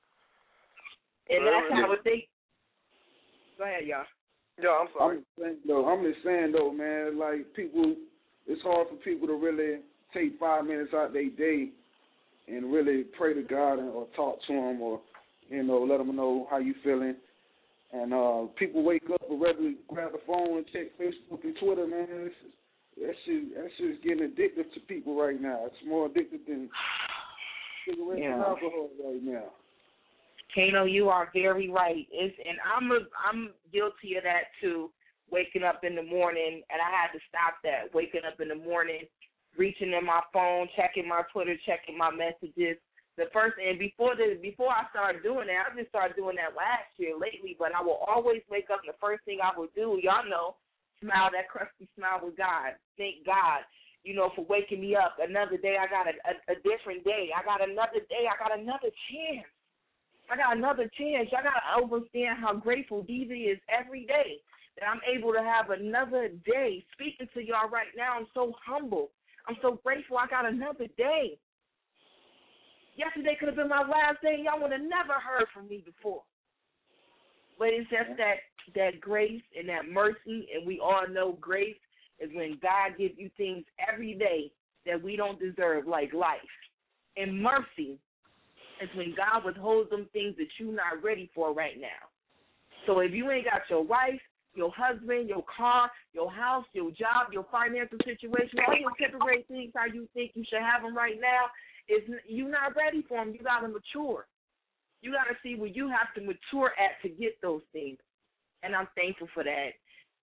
And that's how it they. Go ahead, y'all. Yeah, I'm sorry. I'm just saying, though, I'm just saying though, man. Like people, it's hard for people to really take five minutes out their day and really pray to God and, or talk to him, or, you know, let him know how you feeling. And uh, people wake up and rather grab the phone and check Facebook and Twitter, man. It's, that shit, that shit's getting addictive to people right now. It's more addictive than cigarettes yeah. and alcohol right now. Kano, you are very right. It's, and I'm a, I'm guilty of that too. Waking up in the morning, and I had to stop that. Waking up in the morning, reaching in my phone, checking my Twitter, checking my messages. The first, and before the before I started doing that, I just started doing that last year lately. But I will always wake up, and the first thing I will do, y'all know, smile that crusty smile with God. Thank God, you know, for waking me up. Another day, I got a, a, a different day. I got another day. I got another chance. I got another chance. Y'all got to understand how grateful D V is every day that I'm able to have another day speaking to y'all right now. I'm so humble. I'm so grateful I got another day. Yesterday could have been my last day. Y'all would have never heard from me before. But it's just that that grace and that mercy, and we all know grace is when God gives you things every day that we don't deserve, like life. And mercy is when God withholds them things that you're not ready for right now. So if you ain't got your wife, your husband, your car, your house, your job, your financial situation, all your temporary things how you think you should have them right now, is you're not ready for them. You got to mature. You got to see where you have to mature at to get those things. And I'm thankful for that.